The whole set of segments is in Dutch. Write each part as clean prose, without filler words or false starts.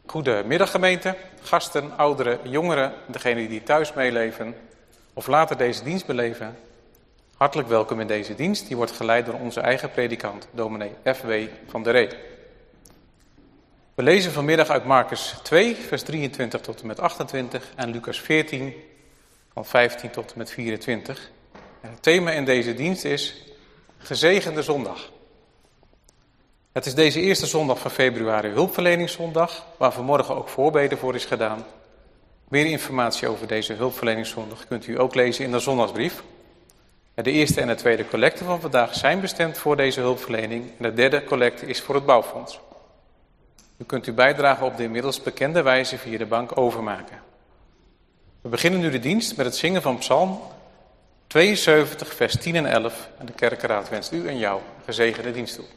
Goedemiddag gemeente, gasten, ouderen, jongeren, degenen die thuis meeleven of later deze dienst beleven. Hartelijk welkom in deze dienst, die wordt geleid door onze eigen predikant, dominee F.W. van der Ree. We lezen vanmiddag uit Marcus 2, vers 23 tot en met 28 en Lucas 14, van 15 tot en met 24. En het thema in deze dienst is Gezegende Zondag. Het is deze eerste zondag van februari hulpverleningszondag, waar vanmorgen ook voorbeden voor is gedaan. Meer informatie over deze hulpverleningszondag kunt u ook lezen in de zondagsbrief. De eerste en de tweede collecte van vandaag zijn bestemd voor deze hulpverlening en de derde collecte is voor het bouwfonds. U kunt uw bijdrage op de inmiddels bekende wijze via de bank overmaken. We beginnen nu de dienst met het zingen van Psalm 72, vers 10 en 11. En de kerkenraad wenst u en jou een gezegende dienst toe.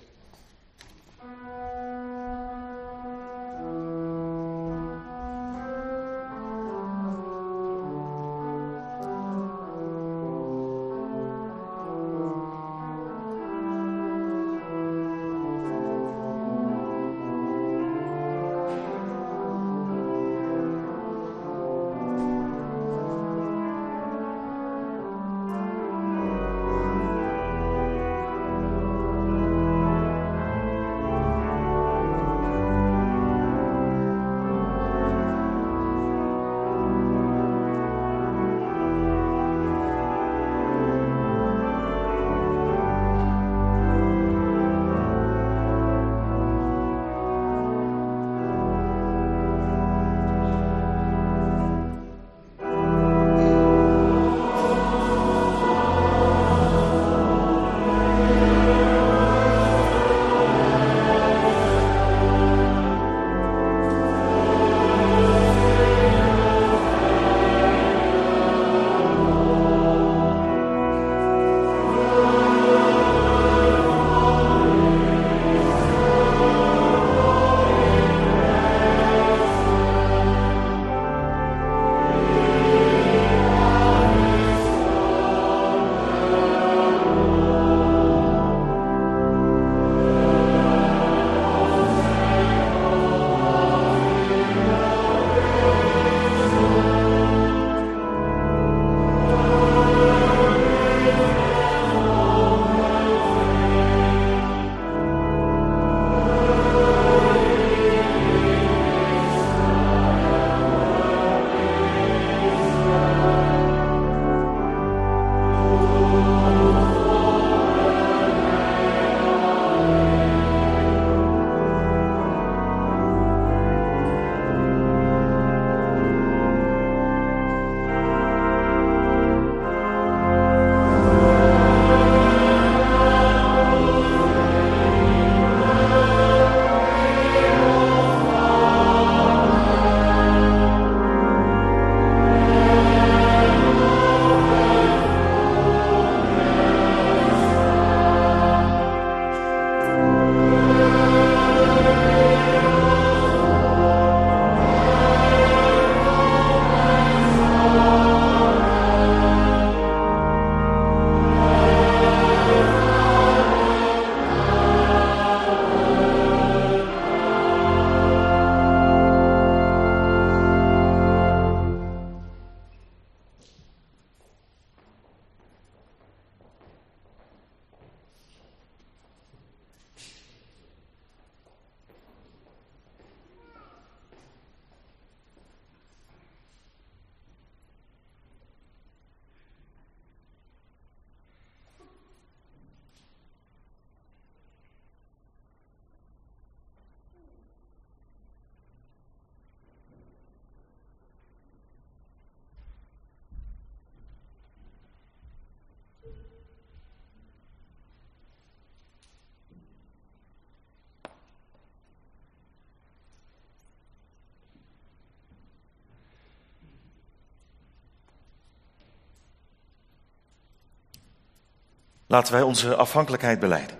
Laten wij onze afhankelijkheid belijden.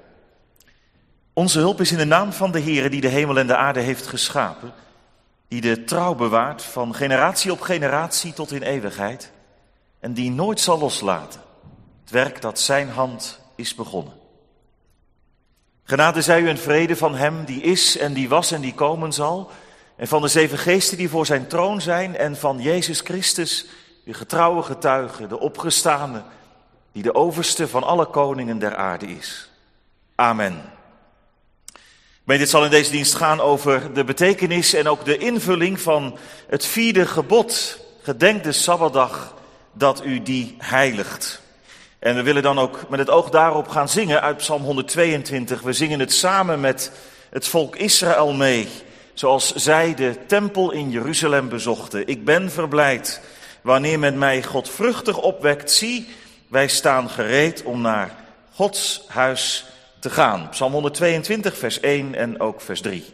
Onze hulp is in de naam van de Heere die de hemel en de aarde heeft geschapen, die de trouw bewaart van generatie op generatie tot in eeuwigheid en die nooit zal loslaten het werk dat zijn hand is begonnen. Genade zij u en vrede van hem die is en die was en die komen zal en van de 7 geesten die voor zijn troon zijn en van Jezus Christus, de getrouwe getuige, de opgestane, die de overste van alle koningen der aarde is. Amen. Dit zal in deze dienst gaan over de betekenis en ook de invulling van het 4e gebod. Gedenk de Sabbatdag dat u die heiligt. En we willen dan ook met het oog daarop gaan zingen uit Psalm 122. We zingen het samen met het volk Israël mee, zoals zij de tempel in Jeruzalem bezochten. Ik ben verblijd wanneer men mij godvruchtig opwekt. Zie, wij staan gereed om naar Gods huis te gaan. Psalm 122, vers 1 en ook vers 3.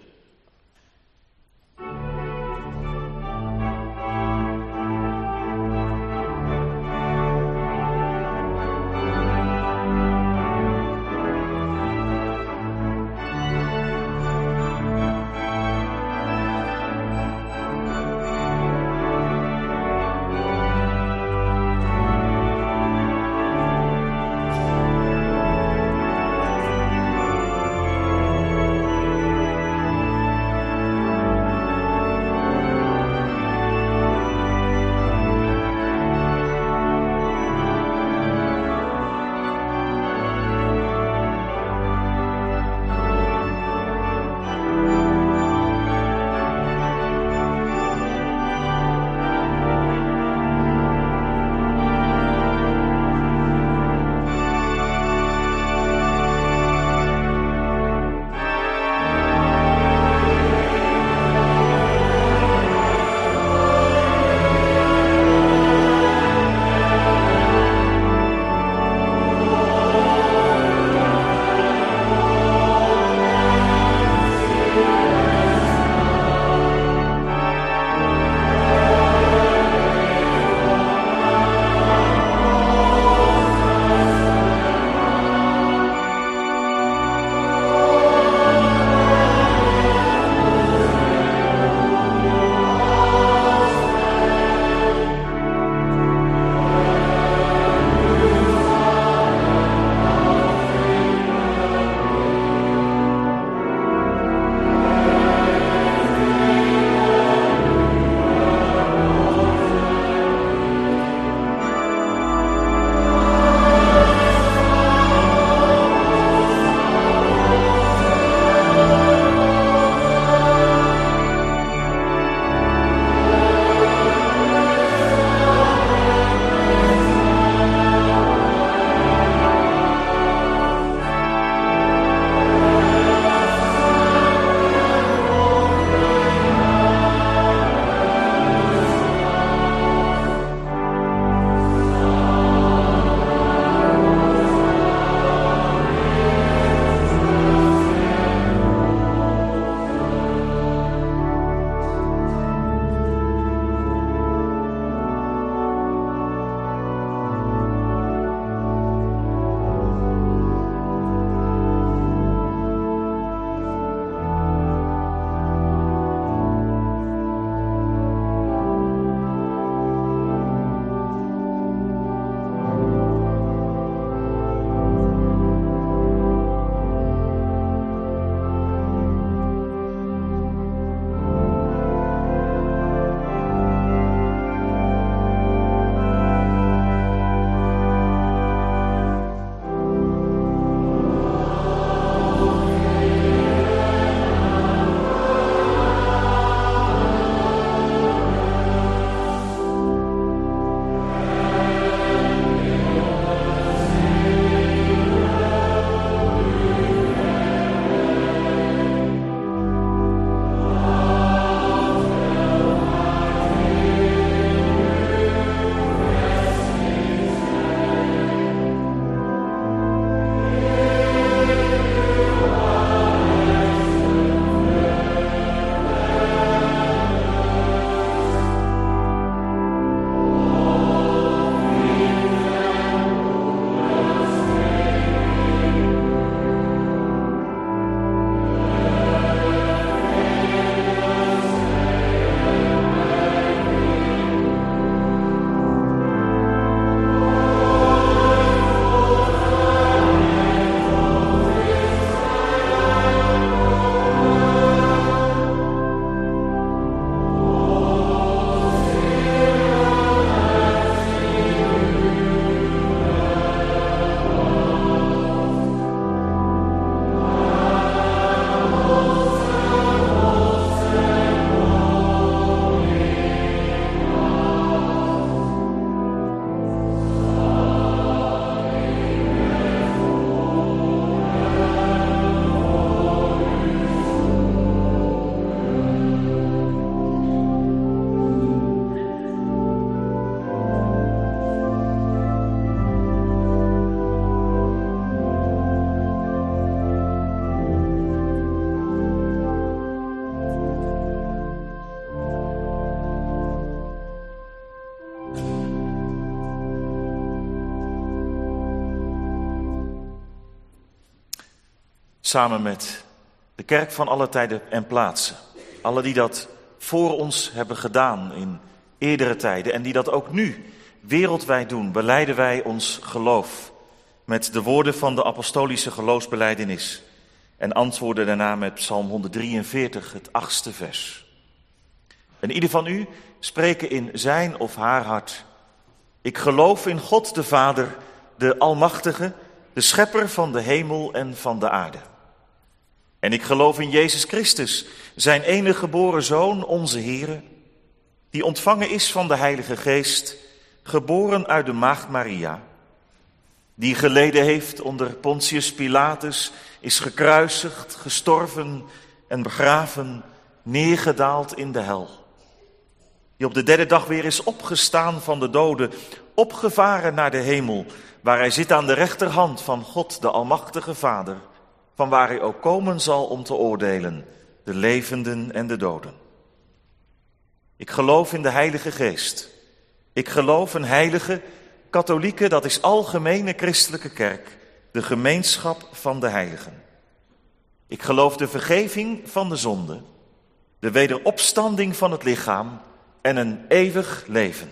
samen met de kerk van alle tijden en plaatsen. Alle die dat voor ons hebben gedaan in eerdere tijden en die dat ook nu wereldwijd doen, belijden wij ons geloof met de woorden van de apostolische geloofsbelijdenis en antwoorden daarna met Psalm 143, het 8e vers. En ieder van u spreken in zijn of haar hart: ik geloof in God de Vader, de Almachtige, de Schepper van de hemel en van de aarde. En ik geloof in Jezus Christus, zijn enige geboren Zoon, onze Heere, die ontvangen is van de Heilige Geest, geboren uit de maagd Maria, die geleden heeft onder Pontius Pilatus, is gekruisigd, gestorven en begraven, neergedaald in de hel. Die op de 3e dag weer is opgestaan van de doden, opgevaren naar de hemel, waar hij zit aan de rechterhand van God, de Almachtige Vader, van waar hij ook komen zal om te oordelen, de levenden en de doden. Ik geloof in de Heilige Geest. Ik geloof een heilige, katholieke, dat is algemene christelijke kerk, de gemeenschap van de heiligen. Ik geloof de vergeving van de zonde, de wederopstanding van het lichaam en een eeuwig leven.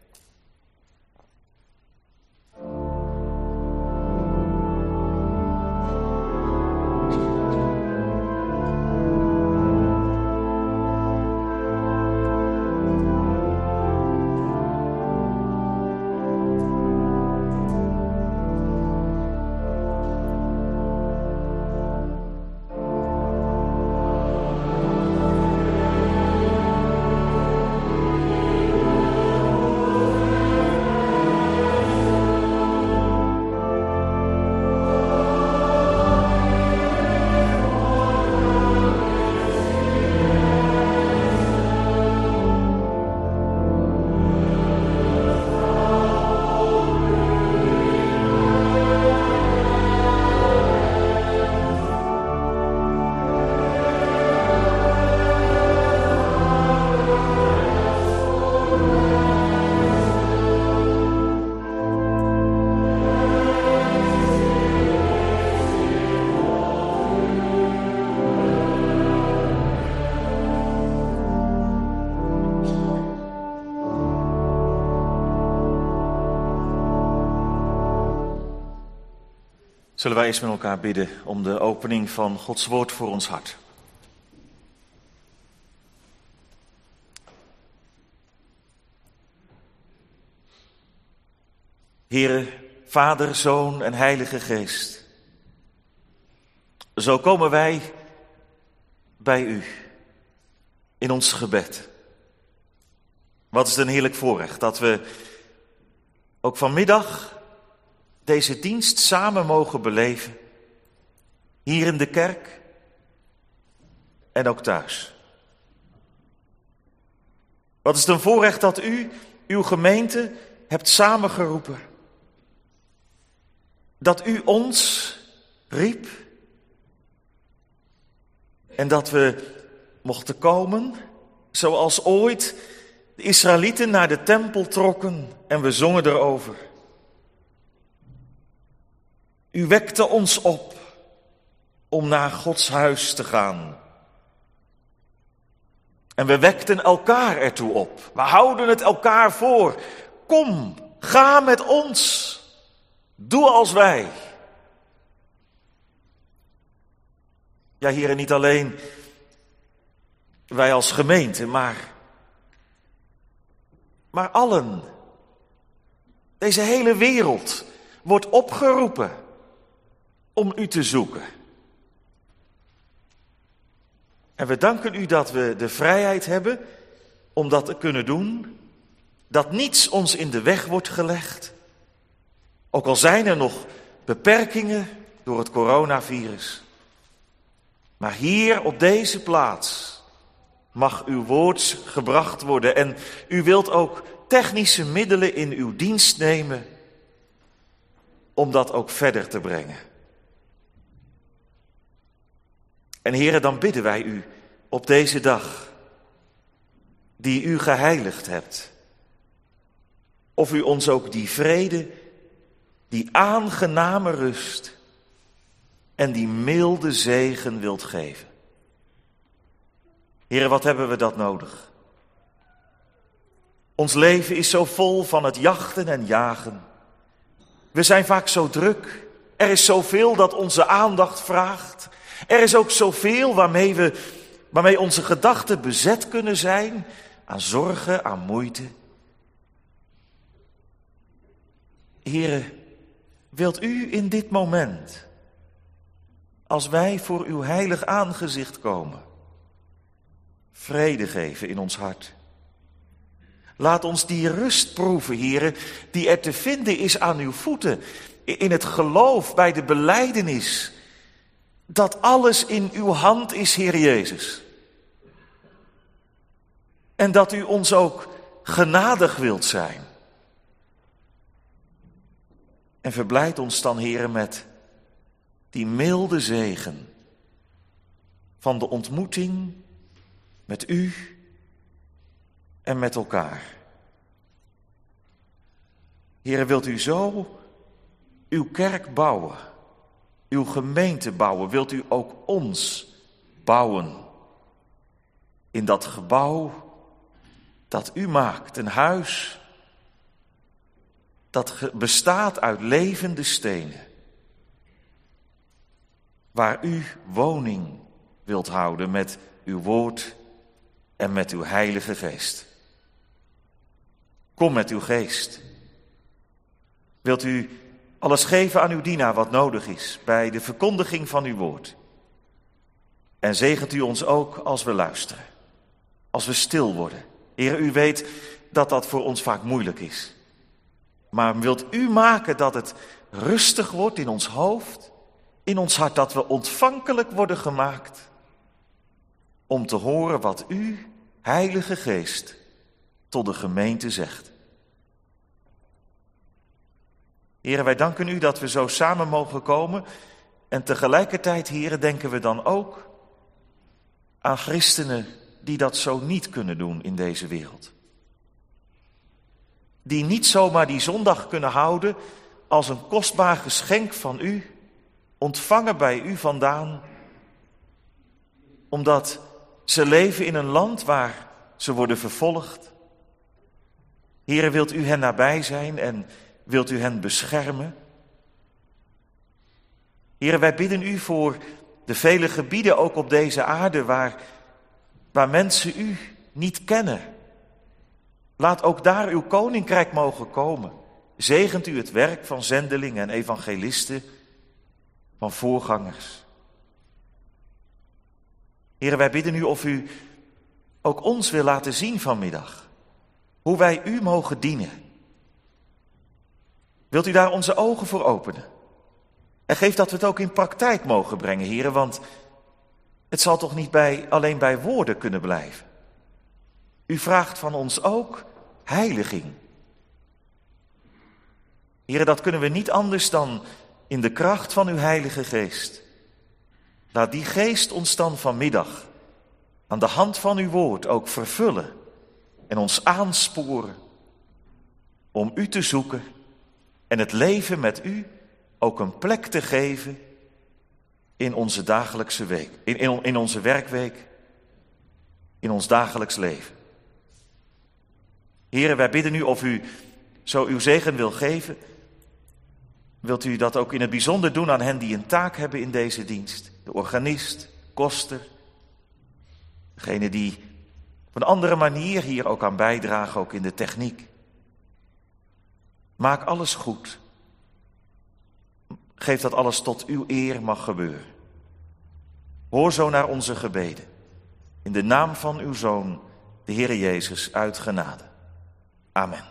Zullen wij eens met elkaar bidden om de opening van Gods woord voor ons hart. Heere, Vader, Zoon en Heilige Geest, zo komen wij bij u in ons gebed. Wat is het een heerlijk voorrecht dat we ook vanmiddag deze dienst samen mogen beleven, hier in de kerk en ook thuis. Wat is het een voorrecht dat u, uw gemeente, hebt samengeroepen. Dat u ons riep en dat we mochten komen, zoals ooit de Israëlieten naar de tempel trokken en we zongen erover. U wekte ons op om naar Gods huis te gaan. En we wekten elkaar ertoe op. We houden het elkaar voor. Kom, ga met ons. Doe als wij. Ja, heren, niet alleen wij als gemeente, maar allen. Deze hele wereld wordt opgeroepen om u te zoeken. En we danken u dat we de vrijheid hebben om dat te kunnen doen. Dat niets ons in de weg wordt gelegd. Ook al zijn er nog beperkingen door het coronavirus. Maar hier op deze plaats mag uw woord gebracht worden. En u wilt ook technische middelen in uw dienst nemen om dat ook verder te brengen. En heren, dan bidden wij u op deze dag die u geheiligd hebt. Of u ons ook die vrede, die aangename rust, en die milde zegen wilt geven. Heere, wat hebben we dat nodig? Ons leven is zo vol van het jachten en jagen. We zijn vaak zo druk. Er is zoveel dat onze aandacht vraagt. Er is ook zoveel waarmee onze gedachten bezet kunnen zijn aan zorgen, aan moeite. Heere, wilt u in dit moment, als wij voor uw heilig aangezicht komen, vrede geven in ons hart? Laat ons die rust proeven, Heere, die er te vinden is aan uw voeten, in het geloof, bij de belijdenis, dat alles in uw hand is, Heer Jezus. En dat u ons ook genadig wilt zijn. En verblijd ons dan, Heere, met die milde zegen van de ontmoeting met u en met elkaar. Heere, wilt u zo uw kerk bouwen, uw gemeente bouwen, wilt u ook ons bouwen in dat gebouw dat u maakt, een huis dat bestaat uit levende stenen, waar u woning wilt houden met uw woord en met uw Heilige Geest. Kom met uw geest. Wilt u alles geven aan uw dienaar wat nodig is bij de verkondiging van uw woord. En zegent u ons ook als we luisteren, als we stil worden. Heer, u weet dat dat voor ons vaak moeilijk is. Maar wilt u maken dat het rustig wordt in ons hoofd, in ons hart, dat we ontvankelijk worden gemaakt om te horen wat u, Heilige Geest, tot de gemeente zegt. Heere, wij danken u dat we zo samen mogen komen en tegelijkertijd, Heere, denken we dan ook aan christenen die dat zo niet kunnen doen in deze wereld. Die niet zomaar die zondag kunnen houden als een kostbaar geschenk van u, ontvangen bij u vandaan, omdat ze leven in een land waar ze worden vervolgd. Heere, wilt u hen nabij zijn en wilt u hen beschermen? Heere, wij bidden u voor de vele gebieden ook op deze aarde waar mensen u niet kennen. Laat ook daar uw koninkrijk mogen komen. Zegent u het werk van zendelingen en evangelisten, van voorgangers. Heere, wij bidden u of u ook ons wil laten zien vanmiddag, hoe wij u mogen dienen. Wilt u daar onze ogen voor openen? En geef dat we het ook in praktijk mogen brengen, Heere, want het zal toch niet alleen bij woorden kunnen blijven. U vraagt van ons ook heiliging. Heere, dat kunnen we niet anders dan in de kracht van uw Heilige Geest. Laat die Geest ons dan vanmiddag aan de hand van uw woord ook vervullen en ons aansporen om u te zoeken en het leven met u ook een plek te geven in onze dagelijkse week, in onze werkweek, in ons dagelijks leven. Heere, wij bidden u of u zo uw zegen wil geven. Wilt u dat ook in het bijzonder doen aan hen die een taak hebben in deze dienst? De organist, koster, degene die op een andere manier hier ook aan bijdragen, ook in de techniek. Maak alles goed. Geef dat alles tot uw eer mag gebeuren. Hoor zo naar onze gebeden. In de naam van uw Zoon, de Heere Jezus, uit genade. Amen.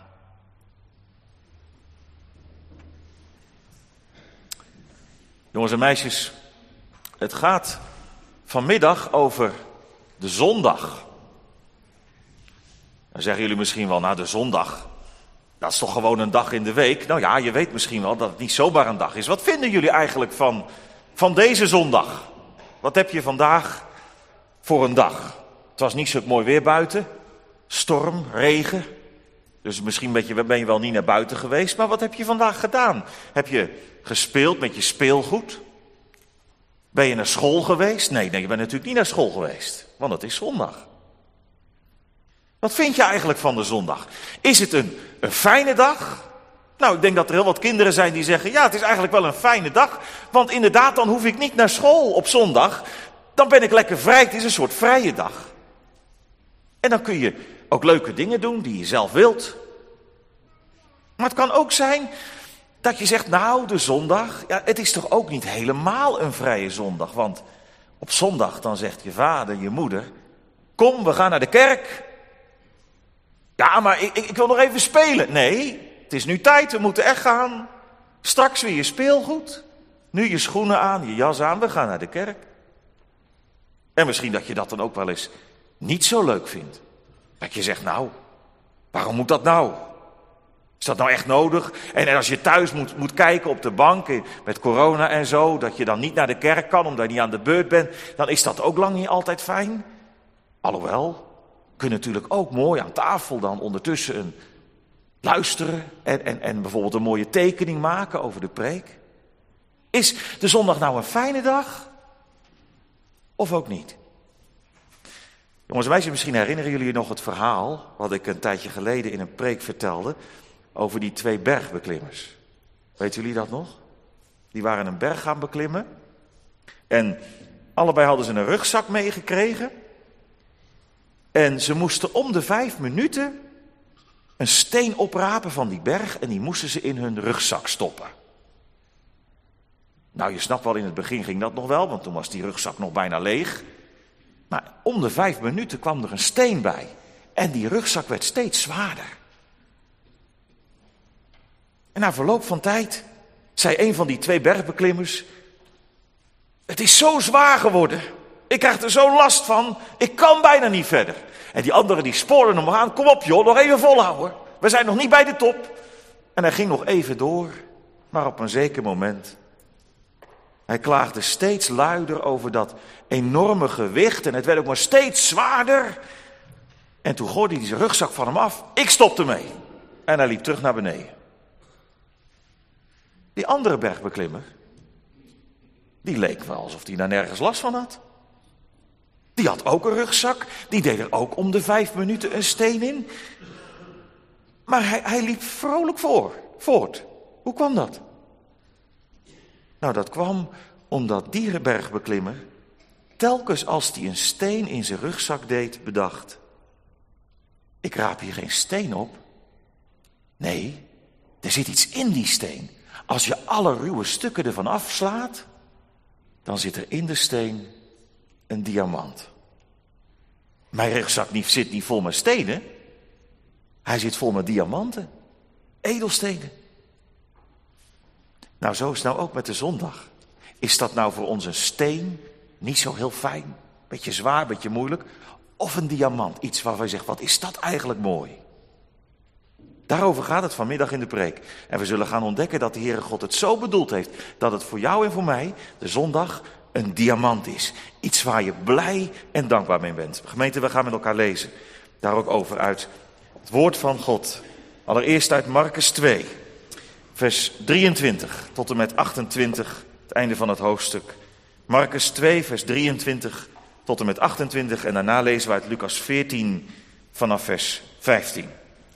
Jongens en meisjes, het gaat vanmiddag over de zondag. Dan zeggen jullie misschien wel, nou de zondag, dat is toch gewoon een dag in de week? Nou ja, je weet misschien wel dat het niet zomaar een dag is. Wat vinden jullie eigenlijk van deze zondag? Wat heb je vandaag voor een dag? Het was niet zo mooi weer buiten, storm, regen. Dus misschien ben je wel niet naar buiten geweest, maar wat heb je vandaag gedaan? Heb je gespeeld met je speelgoed? Ben je naar school geweest? Nee, je bent natuurlijk niet naar school geweest, want het is zondag. Wat vind je eigenlijk van de zondag? Is het een fijne dag? Nou, ik denk dat er heel wat kinderen zijn die zeggen, ja, het is eigenlijk wel een fijne dag, want inderdaad, dan hoef ik niet naar school op zondag. Dan ben ik lekker vrij, het is een soort vrije dag. En dan kun je ook leuke dingen doen die je zelf wilt. Maar het kan ook zijn dat je zegt, nou, de zondag, ja, het is toch ook niet helemaal een vrije zondag. Want op zondag dan zegt je vader, je moeder, kom, we gaan naar de kerk. Ja, maar ik wil nog even spelen. Nee, het is nu tijd, we moeten echt gaan. Straks weer je speelgoed. Nu je schoenen aan, je jas aan, we gaan naar de kerk. En misschien dat je dat dan ook wel eens niet zo leuk vindt. Dat je zegt, nou, waarom moet dat nou? Is dat nou echt nodig? En als je thuis moet kijken op de bank met corona en zo, dat je dan niet naar de kerk kan omdat je niet aan de beurt bent, dan is dat ook lang niet altijd fijn. Alhoewel, kun je natuurlijk ook mooi aan tafel dan ondertussen luisteren en bijvoorbeeld een mooie tekening maken over de preek. Is de zondag nou een fijne dag? Of ook niet? Jongens en meisjes, misschien herinneren jullie je nog het verhaal wat ik een tijdje geleden in een preek vertelde over die 2 bergbeklimmers. Weten jullie dat nog? Die waren een berg gaan beklimmen en allebei hadden ze een rugzak meegekregen en ze moesten om de 5 minuten een steen oprapen van die berg en die moesten ze in hun rugzak stoppen. Nou, je snapt wel, in het begin ging dat nog wel, want toen was die rugzak nog bijna leeg. Maar om de 5 minuten kwam er een steen bij. En die rugzak werd steeds zwaarder. En na verloop van tijd zei een van die 2 bergbeklimmers, het is zo zwaar geworden. Ik krijg er zo last van. Ik kan bijna niet verder. En die anderen die spoorden hem aan. Kom op joh, nog even volhouden. We zijn nog niet bij de top. En hij ging nog even door. Maar op een zeker moment, hij klaagde steeds luider over dat enorme gewicht. En het werd ook maar steeds zwaarder. En toen gooide hij zijn rugzak van hem af. Ik stopte mee. En hij liep terug naar beneden. Die andere bergbeklimmer, die leek wel alsof hij daar nergens last van had. Die had ook een rugzak. Die deed er ook om de 5 minuten een steen in. Maar hij liep vrolijk voort. Hoe kwam dat? Nou, dat kwam omdat die bergbeklimmer telkens als hij een steen in zijn rugzak deed, bedacht: ik raap hier geen steen op. Nee, er zit iets in die steen. Als je alle ruwe stukken ervan afslaat, dan zit er in de steen een diamant. Mijn rugzak zit niet vol met stenen. Hij zit vol met diamanten. Edelstenen. Nou, zo is het nou ook met de zondag. Is dat nou voor ons een steen? Niet zo heel fijn. Beetje zwaar, beetje moeilijk. Of een diamant. Iets waarvan je zegt, wat is dat eigenlijk mooi. Daarover gaat het vanmiddag in de preek. En we zullen gaan ontdekken dat de Heere God het zo bedoeld heeft, dat het voor jou en voor mij, de zondag, een diamant is. Iets waar je blij en dankbaar mee bent. Gemeente, we gaan met elkaar lezen. Daar ook over uit het woord van God. Allereerst uit Markus 2, vers 23 tot en met 28, het einde van het hoofdstuk. Markus 2, vers 23 tot en met 28 en daarna lezen we uit Lucas 14 vanaf vers 15.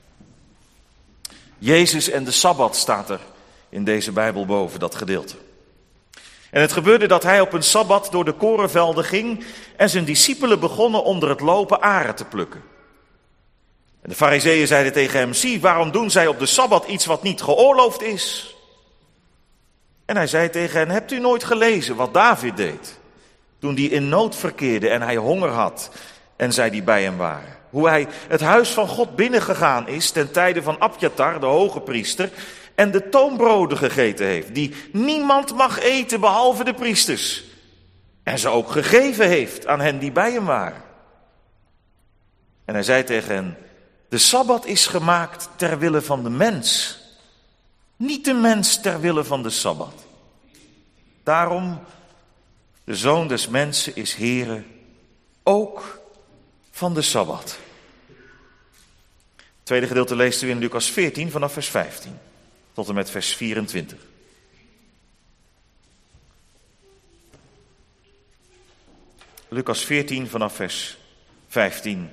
Jezus en de Sabbat staat er in deze Bijbel boven, dat gedeelte. En het gebeurde dat hij op een Sabbat door de korenvelden ging en zijn discipelen begonnen onder het lopen aren te plukken. En de Farizeeën zeiden tegen hem: zie, waarom doen zij op de Sabbat iets wat niet geoorloofd is? En hij zei tegen hen: hebt u nooit gelezen wat David deed, toen hij in nood verkeerde en hij honger had en zij die bij hem waren? Hoe hij het huis van God binnengegaan is ten tijde van Abjatar, de hoge priester, en de toonbroden gegeten heeft, die niemand mag eten behalve de priesters. En ze ook gegeven heeft aan hen die bij hem waren. En hij zei tegen hen: de Sabbat is gemaakt ter wille van de mens, niet de mens ter wille van de Sabbat. Daarom, de Zoon des Mensen is Heere, ook van de Sabbat. Het tweede gedeelte leest u in Lucas 14 vanaf vers 15 tot en met vers 24. Lucas 14 vanaf vers 15.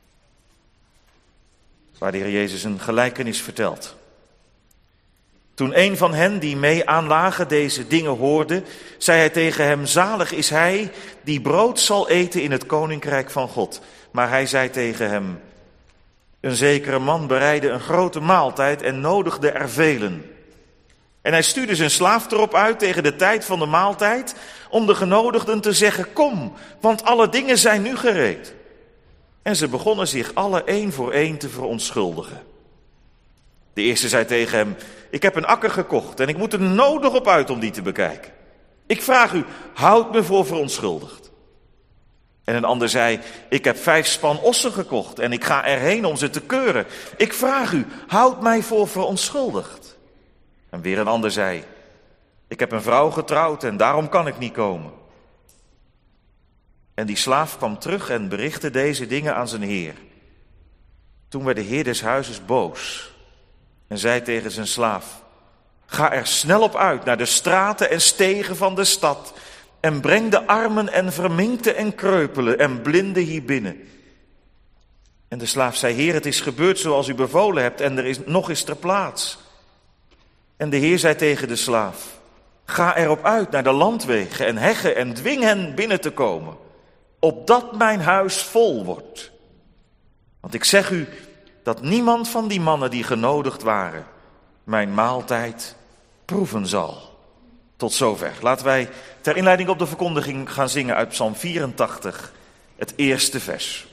Waar de Heer Jezus een gelijkenis vertelt. Toen een van hen die mee aanlagen deze dingen hoorde, zei hij tegen hem: zalig is hij die brood zal eten in het koninkrijk van God. Maar hij zei tegen hem: een zekere man bereidde een grote maaltijd en nodigde er velen. En hij stuurde zijn slaaf erop uit tegen de tijd van de maaltijd om de genodigden te zeggen: kom, want alle dingen zijn nu gereed. En ze begonnen zich alle één voor één te verontschuldigen. De eerste zei tegen hem: ik heb een akker gekocht en ik moet er nodig op uit om die te bekijken. Ik vraag u, houd me voor verontschuldigd. En een ander zei: ik heb 5 span ossen gekocht en ik ga erheen om ze te keuren. Ik vraag u, houd mij voor verontschuldigd. En weer een ander zei: ik heb een vrouw getrouwd en daarom kan ik niet komen. En die slaaf kwam terug en berichtte deze dingen aan zijn heer. Toen werd de heer des huizes boos en zei tegen zijn slaaf: ga er snel op uit naar de straten en stegen van de stad en breng de armen en verminkten en kreupelen en blinden hier binnen. En de slaaf zei: heer, het is gebeurd zoals u bevolen hebt en er is nog eens ter plaats. En de heer zei tegen de slaaf: ga erop uit naar de landwegen en heggen en dwing hen binnen te komen, opdat mijn huis vol wordt. Want ik zeg u dat niemand van die mannen die genodigd waren mijn maaltijd proeven zal. Tot zover. Laten wij ter inleiding op de verkondiging gaan zingen uit Psalm 84, het eerste vers.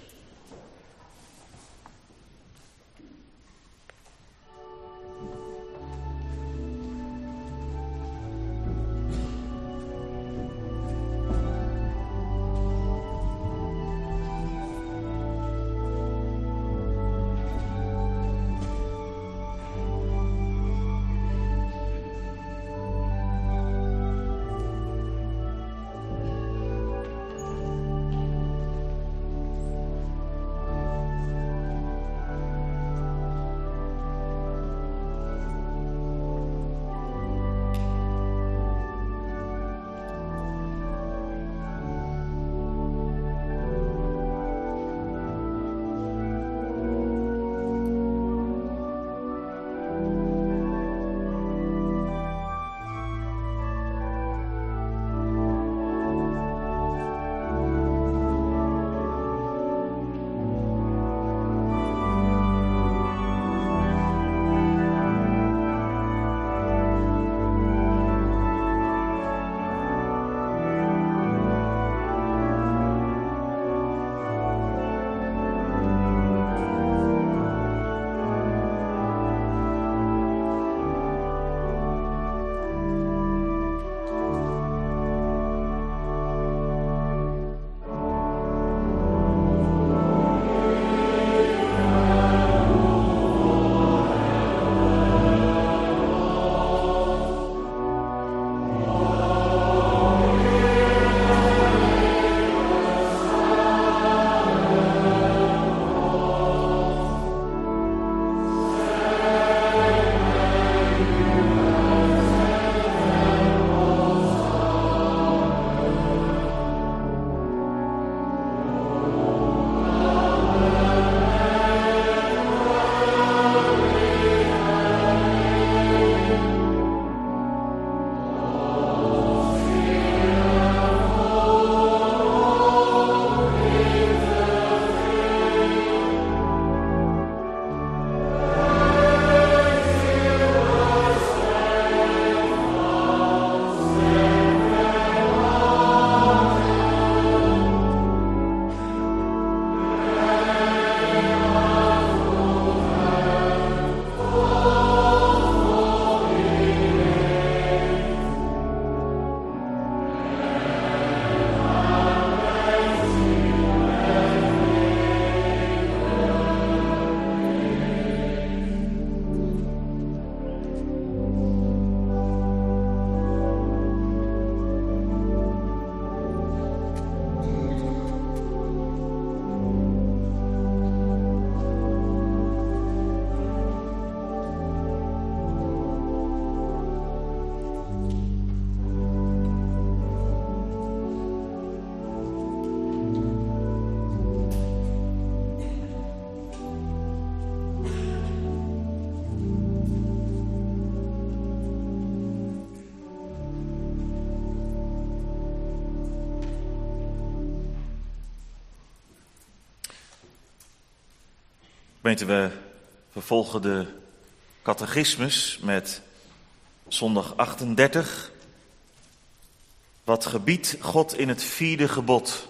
Gemeente, we vervolgen de catechismus met zondag 38. Wat gebiedt God in het 4e gebod?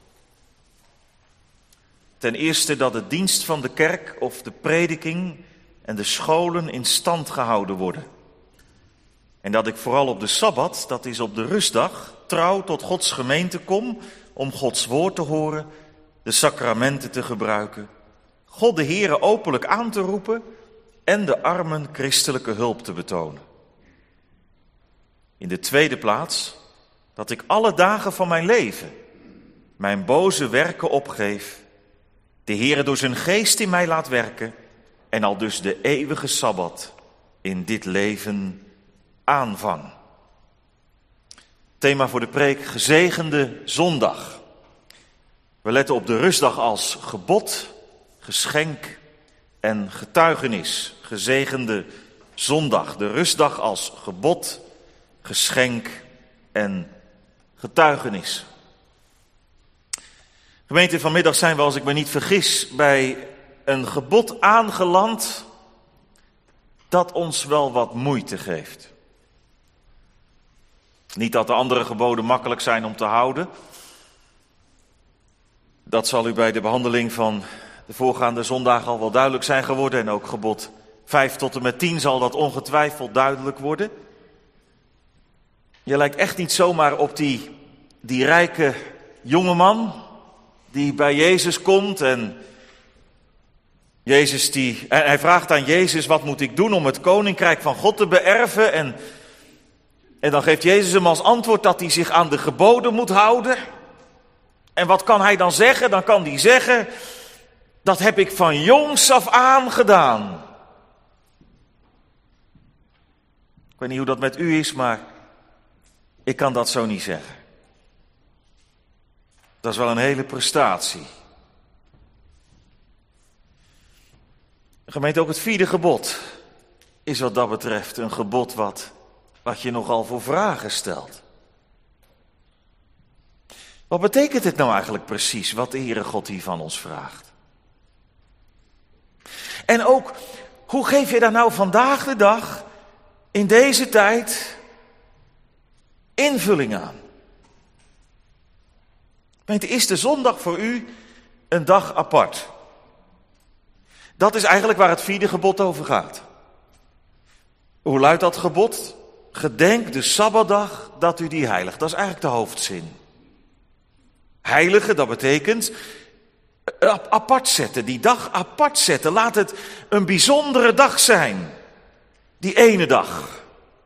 Ten eerste dat de dienst van de kerk of de prediking en de scholen in stand gehouden worden. En dat ik vooral op de Sabbat, dat is op de rustdag, trouw tot Gods gemeente kom om Gods woord te horen, de sacramenten te gebruiken, God de Heere openlijk aan te roepen en de armen christelijke hulp te betonen. In de tweede plaats dat ik alle dagen van mijn leven mijn boze werken opgeef, de Heere door zijn geest in mij laat werken en al dus de eeuwige Sabbat in dit leven aanvang. Thema voor de preek: gezegende zondag. We letten op de rustdag als gebod, geschenk en getuigenis. Gezegende zondag, de rustdag als gebod, geschenk en getuigenis. Gemeente, vanmiddag zijn we, als ik me niet vergis, bij een gebod aangeland dat ons wel wat moeite geeft. Niet dat de andere geboden makkelijk zijn om te houden. Dat zal u bij de behandeling van de voorgaande zondag al wel duidelijk zijn geworden. En ook gebod 5 tot en met 10 zal dat ongetwijfeld duidelijk worden. Je lijkt echt niet zomaar op die rijke jongeman die bij Jezus komt en hij vraagt aan Jezus: wat moet ik doen om het koninkrijk van God te beërven? En dan geeft Jezus hem als antwoord dat hij zich aan de geboden moet houden. En wat kan hij dan zeggen? Dan kan hij zeggen: dat heb ik van jongs af aan gedaan. Ik weet niet hoe dat met u is, maar ik kan dat zo niet zeggen. Dat is wel een hele prestatie. Gemeente, ook het 4e gebod is wat dat betreft een gebod wat je nogal voor vragen stelt. Wat betekent het nou eigenlijk precies, wat de Heere God hier van ons vraagt? En ook, hoe geef je daar nou vandaag de dag, in deze tijd, invulling aan? Gemeente, is de zondag voor u een dag apart? Dat is eigenlijk waar het 4e gebod over gaat. Hoe luidt dat gebod? Gedenk de Sabbatdag dat u die heiligt. Dat is eigenlijk de hoofdzin. Heiligen, dat betekent apart zetten, die dag apart zetten. Laat het een bijzondere dag zijn, die ene dag.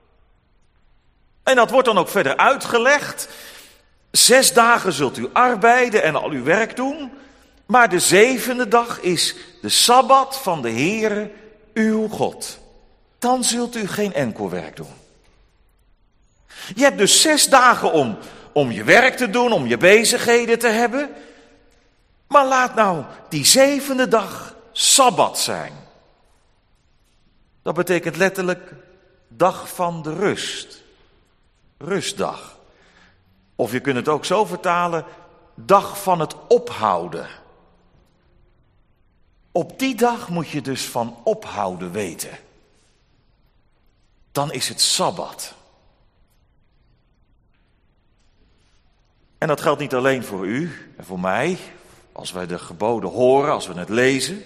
En dat wordt dan ook verder uitgelegd. 6 dagen zult u arbeiden en al uw werk doen, maar de 7e dag is de Sabbat van de Heere, uw God. Dan zult u geen enkel werk doen. Je hebt dus 6 dagen om je werk te doen, om je bezigheden te hebben. Maar laat nou die 7e dag Sabbat zijn. Dat betekent letterlijk dag van de rust. Rustdag. Of je kunt het ook zo vertalen, dag van het ophouden. Op die dag moet je dus van ophouden weten. Dan is het Sabbat. En dat geldt niet alleen voor u en voor mij, als wij de geboden horen, als we het lezen.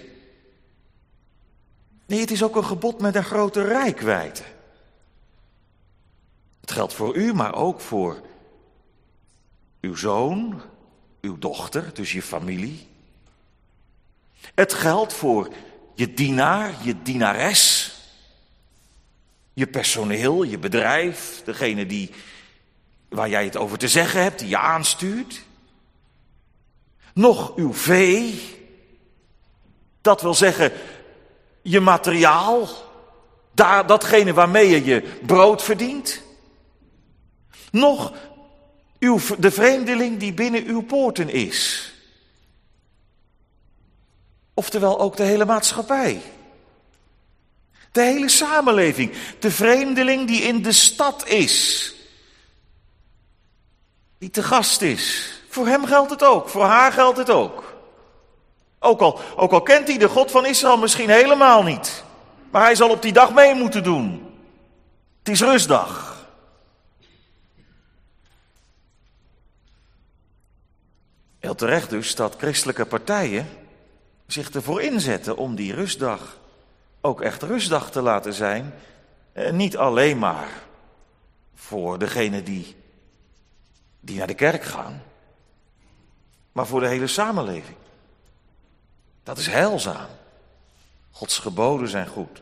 Nee, het is ook een gebod met een grote reikwijdte. Het geldt voor u, maar ook voor uw zoon, uw dochter, dus je familie. Het geldt voor je dienaar, je dienares, je personeel, je bedrijf, degene waar jij het over te zeggen hebt, die je aanstuurt. Nog uw vee, dat wil zeggen je materiaal, datgene waarmee je je brood verdient. Nog de vreemdeling die binnen uw poorten is. Oftewel ook de hele maatschappij. De hele samenleving. De vreemdeling die in de stad is. Die te gast is. Voor hem geldt het ook. Voor haar geldt het ook. Ook al kent hij de God van Israël misschien helemaal niet. Maar hij zal op die dag mee moeten doen. Het is rustdag. Heel terecht dus dat christelijke partijen zich ervoor inzetten om die rustdag ook echt rustdag te laten zijn. Niet alleen maar voor degenen die naar de kerk gaan, maar voor de hele samenleving. Dat is heilzaam. Gods geboden zijn goed.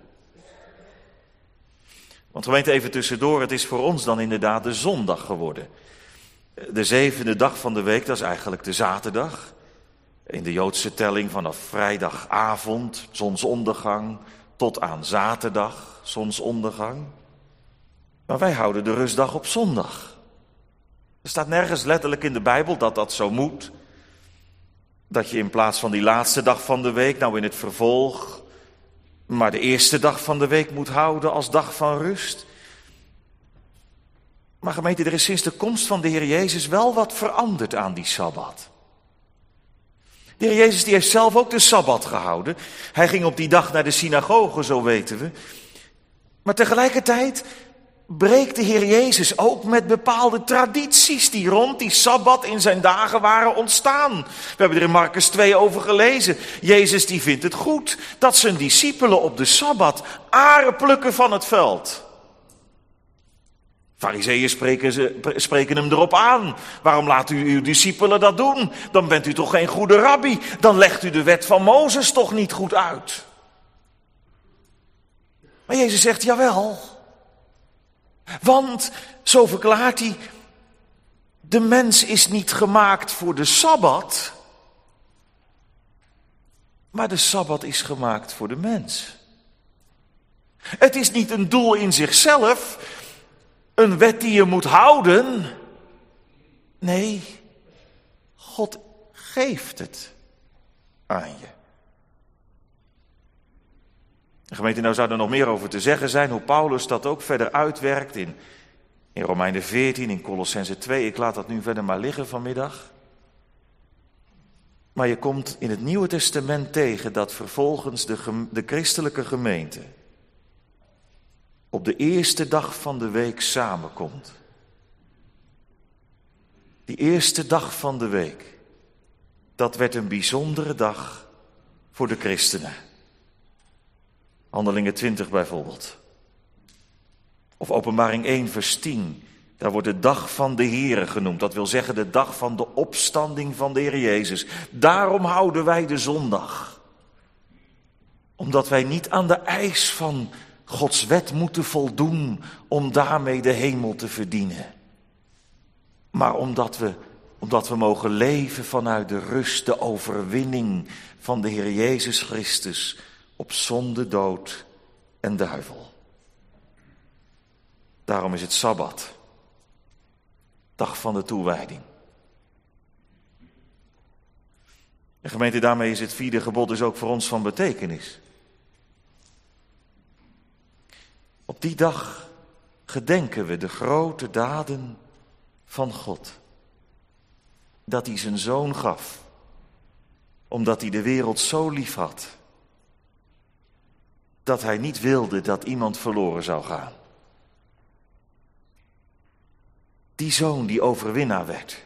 Want gemeente, even tussendoor, het is voor ons dan inderdaad de zondag geworden. De 7e dag van de week, dat is eigenlijk de zaterdag. In de Joodse telling vanaf vrijdagavond, zonsondergang, tot aan zaterdag, zonsondergang. Maar wij houden de rustdag op zondag. Er staat nergens letterlijk in de Bijbel dat dat zo moet. Dat je in plaats van die laatste dag van de week, nou in het vervolg, maar de eerste dag van de week moet houden als dag van rust. Maar gemeente, er is sinds de komst van de Heer Jezus wel wat veranderd aan die Sabbat. De Heer Jezus die heeft zelf ook de Sabbat gehouden. Hij ging op die dag naar de synagoge, zo weten we. Maar tegelijkertijd breekt de Heer Jezus ook met bepaalde tradities die rond die Sabbat in zijn dagen waren ontstaan. We hebben er in Markus 2 over gelezen. Jezus die vindt het goed dat zijn discipelen op de Sabbat aren plukken van het veld. Farizeeën spreken hem erop aan. Waarom laat u uw discipelen dat doen? Dan bent u toch geen goede rabbi? Dan legt u de wet van Mozes toch niet goed uit? Maar Jezus zegt, jawel. Want, zo verklaart hij, de mens is niet gemaakt voor de Sabbat, maar de Sabbat is gemaakt voor de mens. Het is niet een doel in zichzelf, een wet die je moet houden. Nee, God geeft het aan je. Gemeente, nou zou er nog meer over te zeggen zijn, hoe Paulus dat ook verder uitwerkt in Romeinen 14, in Colossenzen 2. Ik laat dat nu verder maar liggen vanmiddag. Maar je komt in het Nieuwe Testament tegen dat vervolgens de christelijke gemeente op de eerste dag van de week samenkomt. Die eerste dag van de week, dat werd een bijzondere dag voor de christenen. Handelingen 20 bijvoorbeeld. Of Openbaring 1 vers 10. Daar wordt de dag van de Here genoemd. Dat wil zeggen de dag van de opstanding van de Heer Jezus. Daarom houden wij de zondag. Omdat wij niet aan de eis van Gods wet moeten voldoen om daarmee de hemel te verdienen. Maar omdat we mogen leven vanuit de rust, de overwinning van de Heer Jezus Christus op zonde, dood en duivel. Daarom is het Sabbat, dag van de toewijding. En gemeente, daarmee is het 4e gebod dus ook voor ons van betekenis. Op die dag gedenken we de grote daden van God. Dat hij zijn zoon gaf, omdat hij de wereld zo lief had, dat hij niet wilde dat iemand verloren zou gaan. Die zoon die overwinnaar werd.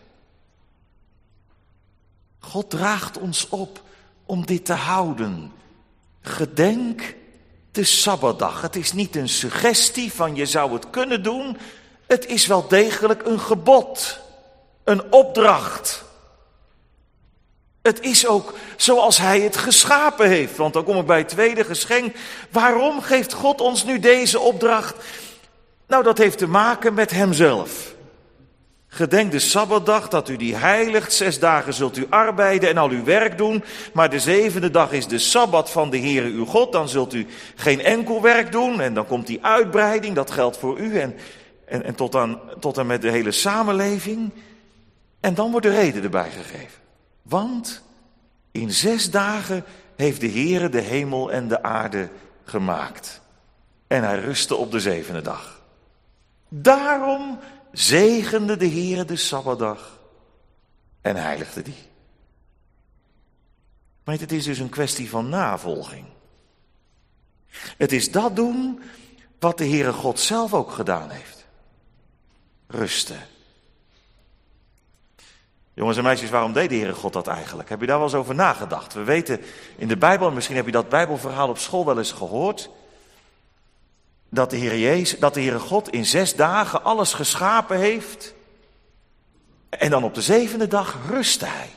God draagt ons op om dit te houden. Gedenk de Sabbatdag. Het is niet een suggestie van je zou het kunnen doen. Het is wel degelijk een gebod. Een opdracht. Het is ook zoals hij het geschapen heeft. Want dan kom ik bij het tweede geschenk. Waarom geeft God ons nu deze opdracht? Nou, dat heeft te maken met hemzelf. Gedenk de Sabbatdag, dat u die heiligt. 6 dagen zult u arbeiden en al uw werk doen. Maar de 7e dag is de Sabbat van de Heere uw God. Dan zult u geen enkel werk doen. En dan komt die uitbreiding, dat geldt voor u en tot en met de hele samenleving. En dan wordt de reden erbij gegeven. Want in 6 dagen heeft de Heere de hemel en de aarde gemaakt. En hij rustte op de 7e dag. Daarom zegende de Heere de Sabbatdag en heiligde die. Maar het is dus een kwestie van navolging. Het is dat doen wat de Heere God zelf ook gedaan heeft. Rusten. Jongens en meisjes, waarom deed de Heere God dat eigenlijk? Heb je daar wel eens over nagedacht? We weten in de Bijbel, en misschien heb je dat Bijbelverhaal op school wel eens gehoord, dat de Heere God in 6 dagen alles geschapen heeft. En dan op de 7e dag rustte hij.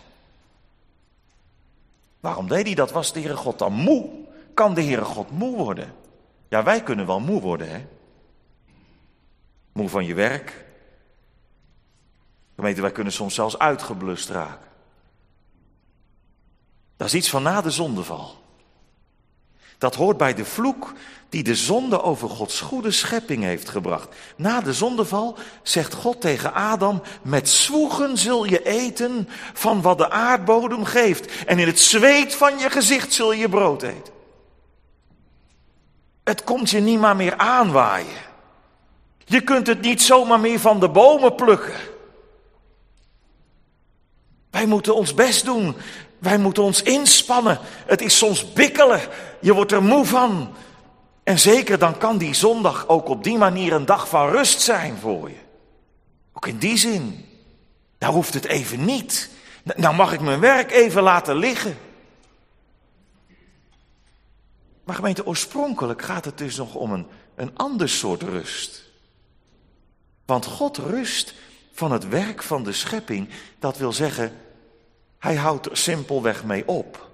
Waarom deed hij dat? Was de Heere God dan moe? Kan de Heere God moe worden? Ja, wij kunnen wel moe worden, hè? Moe van je werk. Gemeente, wij kunnen soms zelfs uitgeblust raken. Dat is iets van na de zondeval. Dat hoort bij de vloek die de zonde over Gods goede schepping heeft gebracht. Na de zondeval zegt God tegen Adam: met zwoegen zul je eten van wat de aardbodem geeft. En in het zweet van je gezicht zul je brood eten. Het komt je niet maar meer aanwaaien. Je kunt het niet zomaar meer van de bomen plukken. Wij moeten ons best doen. Wij moeten ons inspannen. Het is soms bikkelen. Je wordt er moe van. En zeker dan kan die zondag ook op die manier een dag van rust zijn voor je. Ook in die zin. Nou hoeft het even niet. Nou mag ik mijn werk even laten liggen. Maar gemeente, oorspronkelijk gaat het dus nog om een ander soort rust. Want God rust van het werk van de schepping. Dat wil zeggen, hij houdt er simpelweg mee op.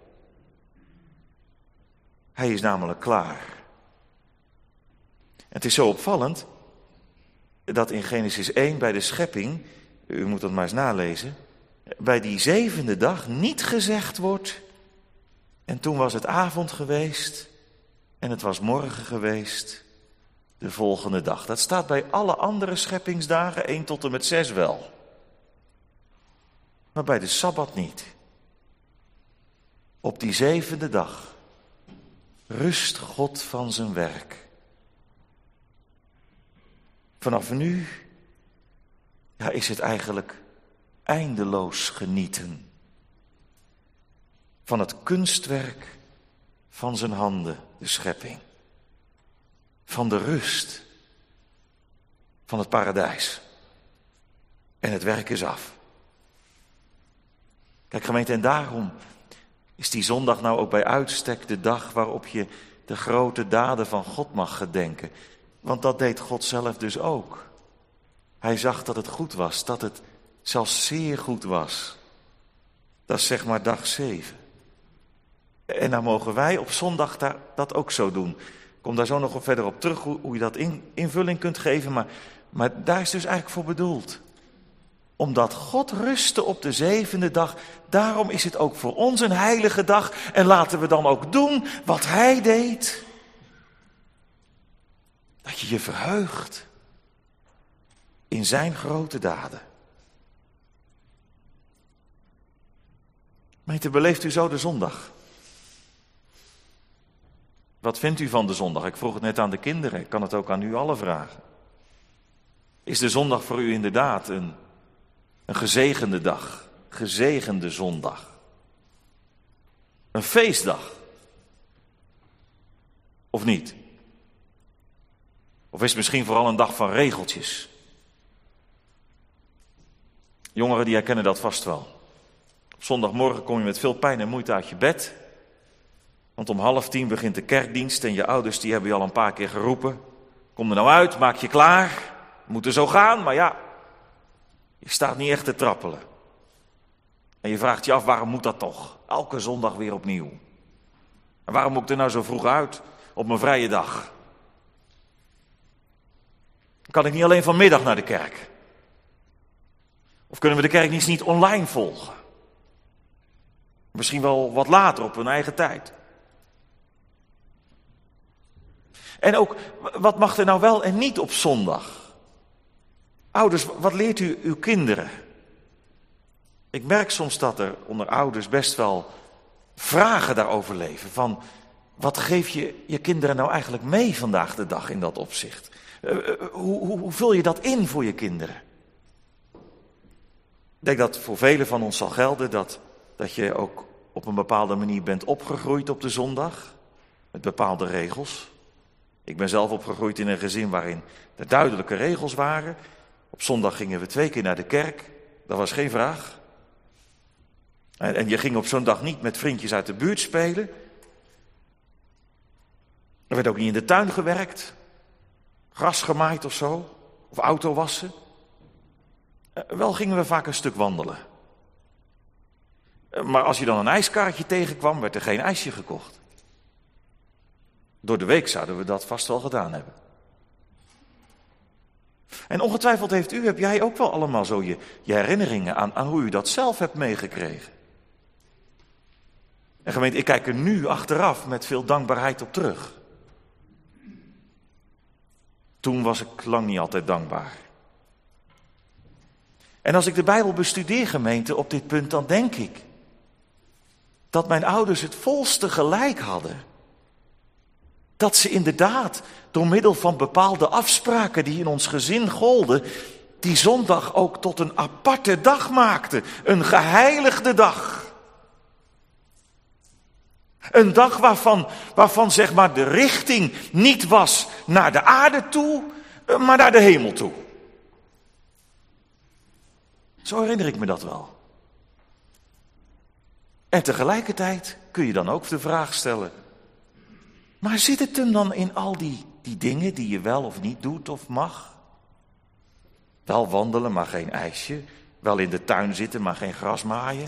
Hij is namelijk klaar. Het is zo opvallend dat in Genesis 1 bij de schepping, u moet dat maar eens nalezen, bij die 7e dag niet gezegd wordt: en toen was het avond geweest en het was morgen geweest, de volgende dag. Dat staat bij alle andere scheppingsdagen 1 tot en met 6 wel. Maar bij de Sabbat niet. Op die 7e dag rust God van zijn werk. Vanaf nu is het eigenlijk eindeloos genieten van het kunstwerk van zijn handen, de schepping. Van de rust van het paradijs. En het werk is af. Kijk gemeente, en daarom is die zondag nou ook bij uitstek de dag waarop je de grote daden van God mag gedenken. Want dat deed God zelf dus ook. Hij zag dat het goed was, dat het zelfs zeer goed was. Dat is zeg maar dag 7. En dan mogen wij op zondag dat ook zo doen. Ik kom daar zo nog verder op terug, hoe je dat invulling kunt geven. Maar daar is dus eigenlijk voor bedoeld. Omdat God rustte op de 7e dag, daarom is het ook voor ons een heilige dag. En laten we dan ook doen wat hij deed. Dat je je verheugt in zijn grote daden. Meente, beleeft u zo de zondag? Wat vindt u van de zondag? Ik vroeg het net aan de kinderen, ik kan het ook aan u allen vragen. Is de zondag voor u inderdaad een gezegende dag, gezegende zondag? Een feestdag? Of niet? Of is het misschien vooral een dag van regeltjes? Jongeren die herkennen dat vast wel. Op zondagmorgen kom je met veel pijn en moeite uit je bed. Want om 9:30 begint de kerkdienst en je ouders die hebben je al een paar keer geroepen. Kom er nou uit, maak je klaar. We moeten zo gaan, maar ja, je staat niet echt te trappelen. En je vraagt je af, waarom moet dat toch? Elke zondag weer opnieuw. En waarom moet ik er nou zo vroeg uit op mijn vrije dag? Kan ik niet alleen vanmiddag naar de kerk? Of kunnen we de kerkdienst niet online volgen? Misschien wel wat later op hun eigen tijd. En ook, wat mag er nou wel en niet op zondag? Ouders, wat leert u uw kinderen? Ik merk soms dat er onder ouders best wel vragen daarover leven. Van, wat geef je je kinderen nou eigenlijk mee vandaag de dag in dat opzicht? Hoe vul je dat in voor je kinderen? Ik denk dat voor velen van ons zal gelden dat je ook op een bepaalde manier bent opgegroeid op de zondag, met bepaalde regels. Ik ben zelf opgegroeid in een gezin waarin er duidelijke regels waren. Op zondag gingen we 2 keer naar de kerk, dat was geen vraag. En je ging op zo'n dag niet met vriendjes uit de buurt spelen. Er werd ook niet in de tuin gewerkt, gras gemaaid of zo, of auto wassen. Wel gingen we vaak een stuk wandelen. Maar als je dan een ijskaartje tegenkwam, werd er geen ijsje gekocht. Door de week zouden we dat vast wel gedaan hebben. En ongetwijfeld heb jij ook wel allemaal zo je herinneringen aan hoe u dat zelf hebt meegekregen. En gemeente, ik kijk er nu achteraf met veel dankbaarheid op terug. Toen was ik lang niet altijd dankbaar. En als ik de Bijbel bestudeer, gemeente, op dit punt, dan denk ik dat mijn ouders het volste gelijk hadden. Dat ze inderdaad door middel van bepaalde afspraken die in ons gezin golden, die zondag ook tot een aparte dag maakten. Een geheiligde dag. Een dag waarvan zeg maar de richting niet was naar de aarde toe, maar naar de hemel toe. Zo herinner ik me dat wel. En tegelijkertijd kun je dan ook de vraag stellen, maar zit het hem dan in al die dingen die je wel of niet doet of mag? Wel wandelen, maar geen ijsje. Wel in de tuin zitten, maar geen gras maaien.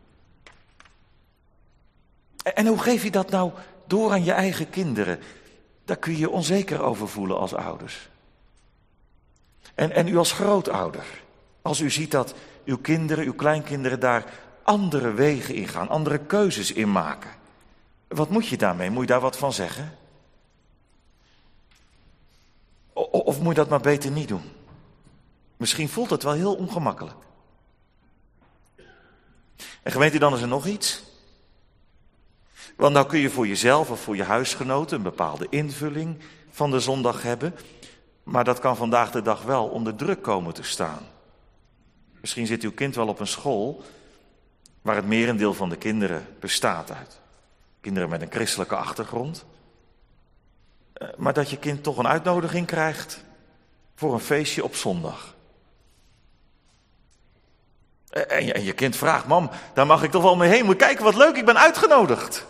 En hoe geef je dat nou door aan je eigen kinderen? Daar kun je je onzeker over voelen als ouders. En u als grootouder, als u ziet dat uw kinderen, uw kleinkinderen daar andere wegen in gaan, andere keuzes in maken. Wat moet je daarmee? Moet je daar wat van zeggen? Of moet je dat maar beter niet doen? Misschien voelt het wel heel ongemakkelijk. En gemeente, dan is er nog iets. Want nou kun je voor jezelf of voor je huisgenoten een bepaalde invulling van de zondag hebben. Maar dat kan vandaag de dag wel onder druk komen te staan. Misschien zit uw kind wel op een school waar het merendeel van de kinderen bestaat uit kinderen met een christelijke achtergrond. Maar dat je kind toch een uitnodiging krijgt voor een feestje op zondag. En je kind vraagt, mam, daar mag ik toch wel mee heen. Moet je kijken, wat leuk, ik ben uitgenodigd.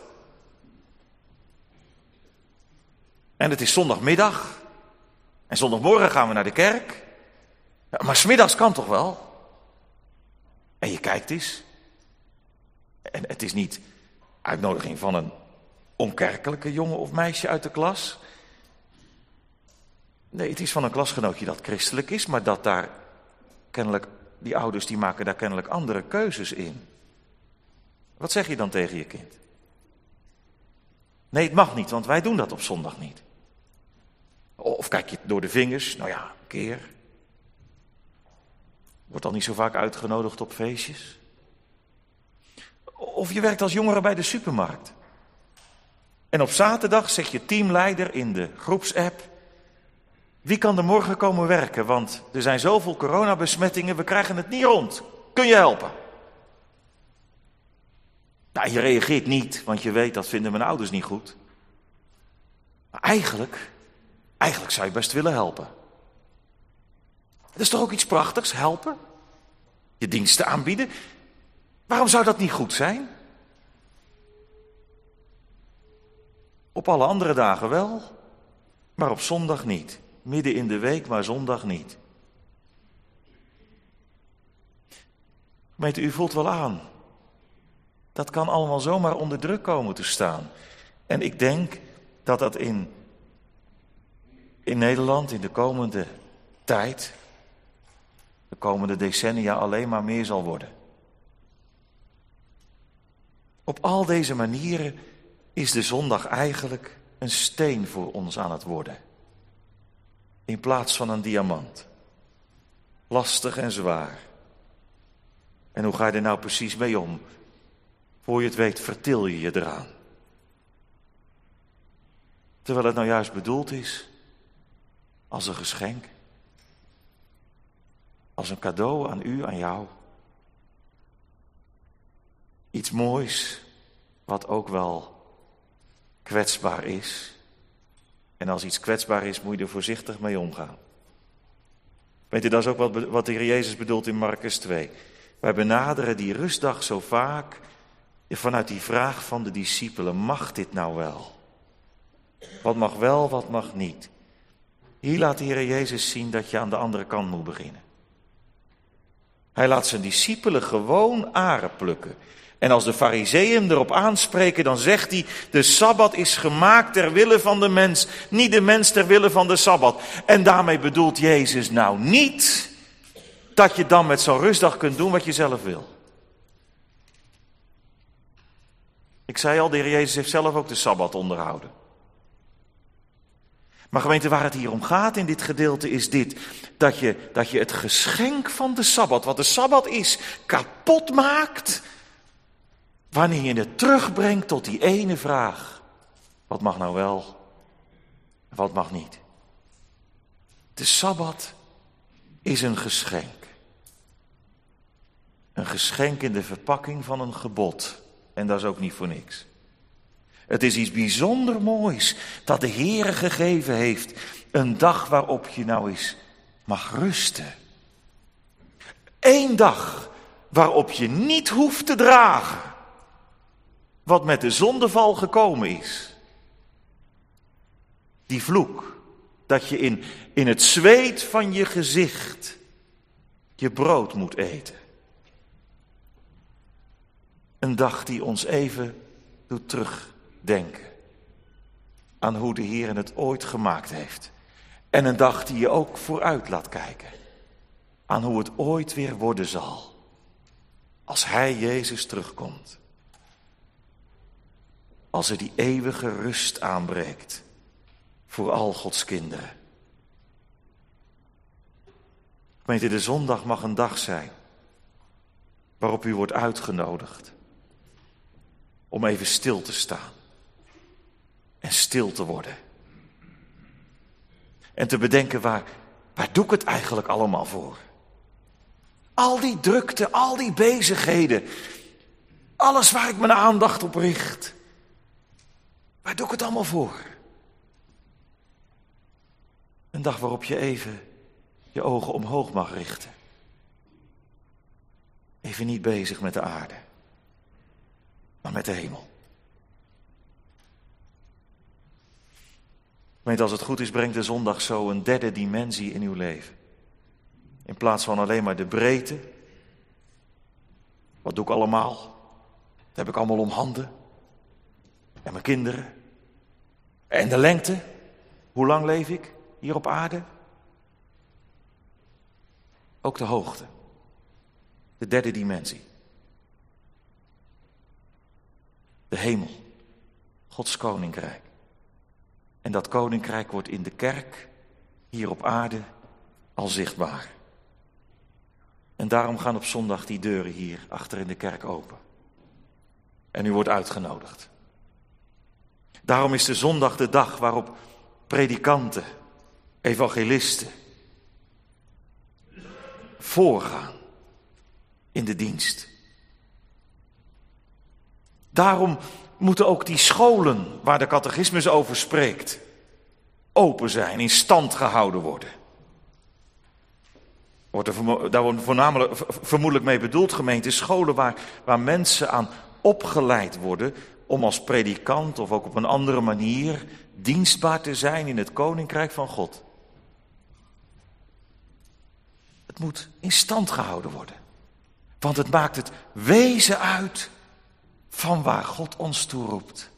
En het is zondagmiddag. En zondagmorgen gaan we naar de kerk. Maar 's middags kan toch wel? En je kijkt eens. En het is niet uitnodiging van een onkerkelijke jongen of meisje uit de klas. Nee, het is van een klasgenootje dat christelijk is, maar dat daar kennelijk, die ouders die maken daar kennelijk andere keuzes in. Wat zeg je dan tegen je kind? Nee, het mag niet, want wij doen dat op zondag niet. Of kijk je door de vingers, nou ja, een keer. Wordt al niet zo vaak uitgenodigd op feestjes. Of je werkt als jongere bij de supermarkt. En op zaterdag zet je teamleider in de groepsapp: wie kan er morgen komen werken? Want er zijn zoveel coronabesmettingen, we krijgen het niet rond. Kun je helpen? Nou, je reageert niet, want je weet dat vinden mijn ouders niet goed. Maar eigenlijk zou je best willen helpen. Dat is toch ook iets prachtigs, helpen? Je diensten aanbieden. Waarom zou dat niet goed zijn? Op alle andere dagen wel, maar op zondag niet. Midden in de week, maar zondag niet. Gemeente, u voelt wel aan. Dat kan allemaal zomaar onder druk komen te staan. En ik denk dat dat in Nederland in de komende tijd, de komende decennia alleen maar meer zal worden. Op al deze manieren is de zondag eigenlijk een steen voor ons aan het worden. In plaats van een diamant. Lastig en zwaar. En hoe ga je er nou precies mee om? Voor je het weet vertil je je eraan. Terwijl het nou juist bedoeld is als een geschenk. Als een cadeau aan u, aan jou. Iets moois wat ook wel kwetsbaar is. En als iets kwetsbaar is, moet je er voorzichtig mee omgaan. Weet u, dat is ook wat de Heer Jezus bedoelt in Markus 2. Wij benaderen die rustdag zo vaak vanuit die vraag van de discipelen, mag dit nou wel? Wat mag wel, wat mag niet? Hier laat de Heer Jezus zien dat je aan de andere kant moet beginnen. Hij laat zijn discipelen gewoon aren plukken. En als de Farizeeën erop aanspreken, dan zegt hij, de Sabbat is gemaakt ter wille van de mens, niet de mens ter wille van de Sabbat. En daarmee bedoelt Jezus nou niet dat je dan met zo'n rustdag kunt doen wat je zelf wil. Ik zei al, de Heer Jezus heeft zelf ook de Sabbat onderhouden. Maar gemeente, waar het hier om gaat in dit gedeelte is dit. Dat je het geschenk van de Sabbat, wat de Sabbat is, kapot maakt. Wanneer je het terugbrengt tot die ene vraag. Wat mag nou wel, wat mag niet? De Sabbat is een geschenk. Een geschenk in de verpakking van een gebod. En dat is ook niet voor niks. Het is iets bijzonder moois dat de Heere gegeven heeft. Een dag waarop je nou eens mag rusten. Eén dag waarop je niet hoeft te dragen wat met de zondeval gekomen is. Die vloek, dat je in het zweet van je gezicht je brood moet eten. Een dag die ons even doet terugdenken aan hoe de Heer het ooit gemaakt heeft. En een dag die je ook vooruit laat kijken aan hoe het ooit weer worden zal als Hij, Jezus, terugkomt. Als er die eeuwige rust aanbreekt voor al Gods kinderen. Gemeente, de zondag mag een dag zijn waarop u wordt uitgenodigd om even stil te staan en stil te worden. En te bedenken, waar doe ik het eigenlijk allemaal voor? Al die drukte, al die bezigheden, alles waar ik mijn aandacht op richt. Waar doe ik het allemaal voor? Een dag waarop je even je ogen omhoog mag richten. Even niet bezig met de aarde, maar met de hemel. Weet, als het goed is, brengt de zondag zo een derde dimensie in uw leven. In plaats van alleen maar de breedte. Wat doe ik allemaal? Dat heb ik allemaal om handen. En mijn kinderen. En de lengte. Hoe lang leef ik hier op aarde? Ook de hoogte. De derde dimensie. De hemel. Gods koninkrijk. En dat koninkrijk wordt in de kerk, hier op aarde, al zichtbaar. En daarom gaan op zondag die deuren hier achter in de kerk open. En u wordt uitgenodigd. Daarom is de zondag de dag waarop predikanten, evangelisten voorgaan in de dienst. Daarom moeten ook die scholen waar de catechismus over spreekt open zijn, in stand gehouden worden. Daar wordt voornamelijk vermoedelijk mee bedoeld, gemeente, scholen waar mensen aan opgeleid worden om als predikant of ook op een andere manier dienstbaar te zijn in het koninkrijk van God. Het moet in stand gehouden worden, want het maakt het wezen uit van waar God ons toe roept.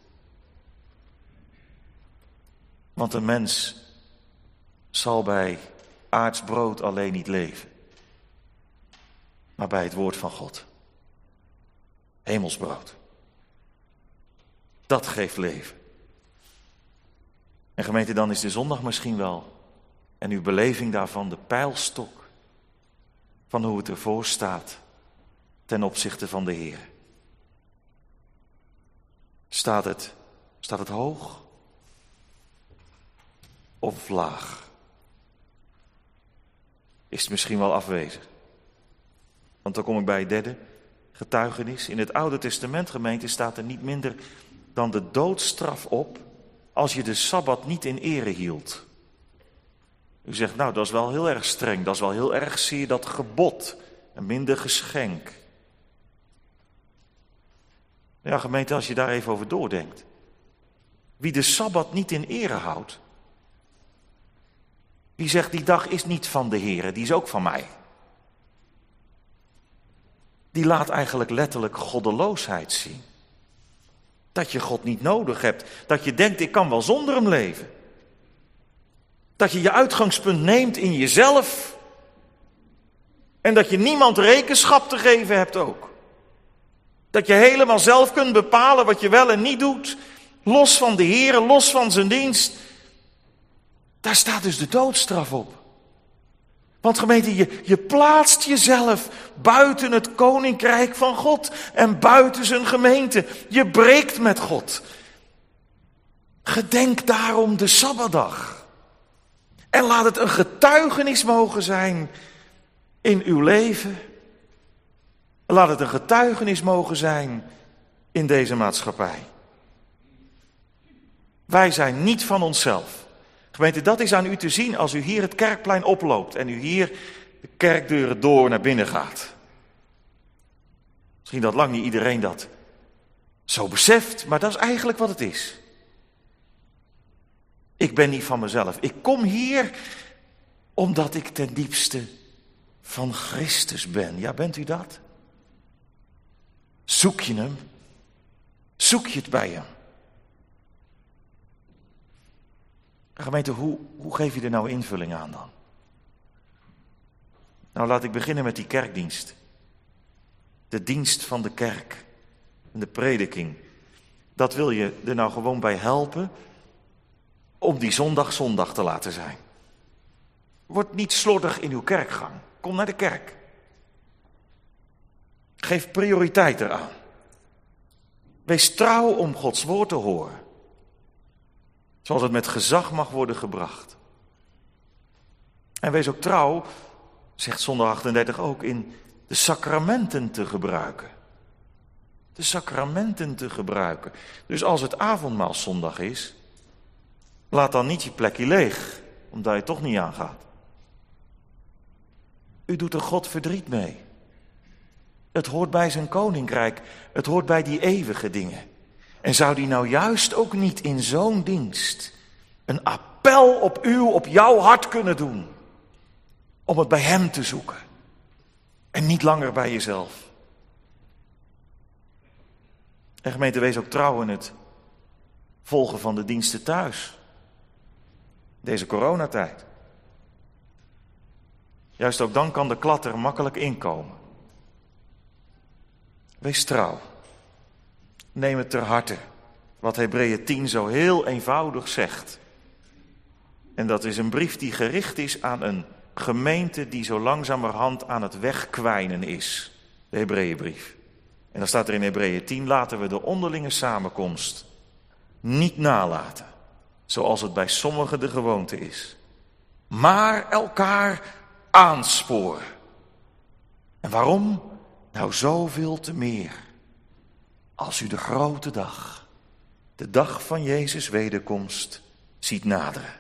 Want een mens zal bij aards brood alleen niet leven, maar bij het woord van God. Hemelsbrood. Dat geeft leven. En gemeente, dan is de zondag misschien wel, en uw beleving daarvan, de pijlstok van hoe het ervoor staat ten opzichte van de Heer. Staat het hoog of laag? Is het misschien wel afwezig? Want dan kom ik bij het derde. getuigenis. In het Oude Testament, gemeente, staat er niet minder dan de doodstraf op als je de Sabbat niet in ere hield. U zegt, nou, dat is wel heel erg streng, dat is wel heel erg zeer dat gebod, een minder geschenk. Ja, gemeente, als je daar even over doordenkt. Wie de Sabbat niet in ere houdt, die zegt, die dag is niet van de Heere, die is ook van mij. Die laat eigenlijk letterlijk goddeloosheid zien. Dat je God niet nodig hebt, dat je denkt, ik kan wel zonder hem leven. Dat je je uitgangspunt neemt in jezelf en dat je niemand rekenschap te geven hebt ook. Dat je helemaal zelf kunt bepalen wat je wel en niet doet, los van de Heere, los van zijn dienst. Daar staat dus de doodstraf op. Want gemeente, je plaatst jezelf buiten het koninkrijk van God en buiten zijn gemeente. Je breekt met God. Gedenk daarom de Sabbatdag. En laat het een getuigenis mogen zijn in uw leven. Laat het een getuigenis mogen zijn in deze maatschappij. Wij zijn niet van onszelf. Gemeente, dat is aan u te zien als u hier het kerkplein oploopt en u hier de kerkdeuren door naar binnen gaat. Misschien dat lang niet iedereen dat zo beseft, maar dat is eigenlijk wat het is. Ik ben niet van mezelf. Ik kom hier omdat ik ten diepste van Christus ben. Ja, bent u dat? Zoek je hem? Zoek je het bij hem? Gemeente, hoe geef je er nou invulling aan dan? Nou, laat ik beginnen met die kerkdienst. De dienst van de kerk en de prediking. Dat wil je er nou gewoon bij helpen om die zondag te laten zijn. Word niet slordig in uw kerkgang. Kom naar de kerk. Geef prioriteit eraan. Wees trouw om Gods woord te horen. Zoals het met gezag mag worden gebracht. En wees ook trouw, zegt zondag 38 ook, in de sacramenten te gebruiken. De sacramenten te gebruiken. Dus als het avondmaalszondag is, laat dan niet je plekje leeg, omdat je toch niet aangaat. U doet er God verdriet mee. Het hoort bij zijn koninkrijk, het hoort bij die eeuwige dingen. En zou die nou juist ook niet in zo'n dienst een appel op jouw hart kunnen doen? Om het bij hem te zoeken. En niet langer bij jezelf. En gemeente, wees ook trouw in het volgen van de diensten thuis. Deze coronatijd. Juist ook dan kan de klad er makkelijk inkomen. Wees trouw. Neem het ter harte, wat Hebreeën 10 zo heel eenvoudig zegt. En dat is een brief die gericht is aan een gemeente die zo langzamerhand aan het wegkwijnen is. De Hebreeënbrief. En dan staat er in Hebreeën 10, laten we de onderlinge samenkomst niet nalaten, zoals het bij sommigen de gewoonte is. Maar elkaar aansporen. En waarom? Nou, zoveel te meer. Als u de grote dag, de dag van Jezus' wederkomst, ziet naderen.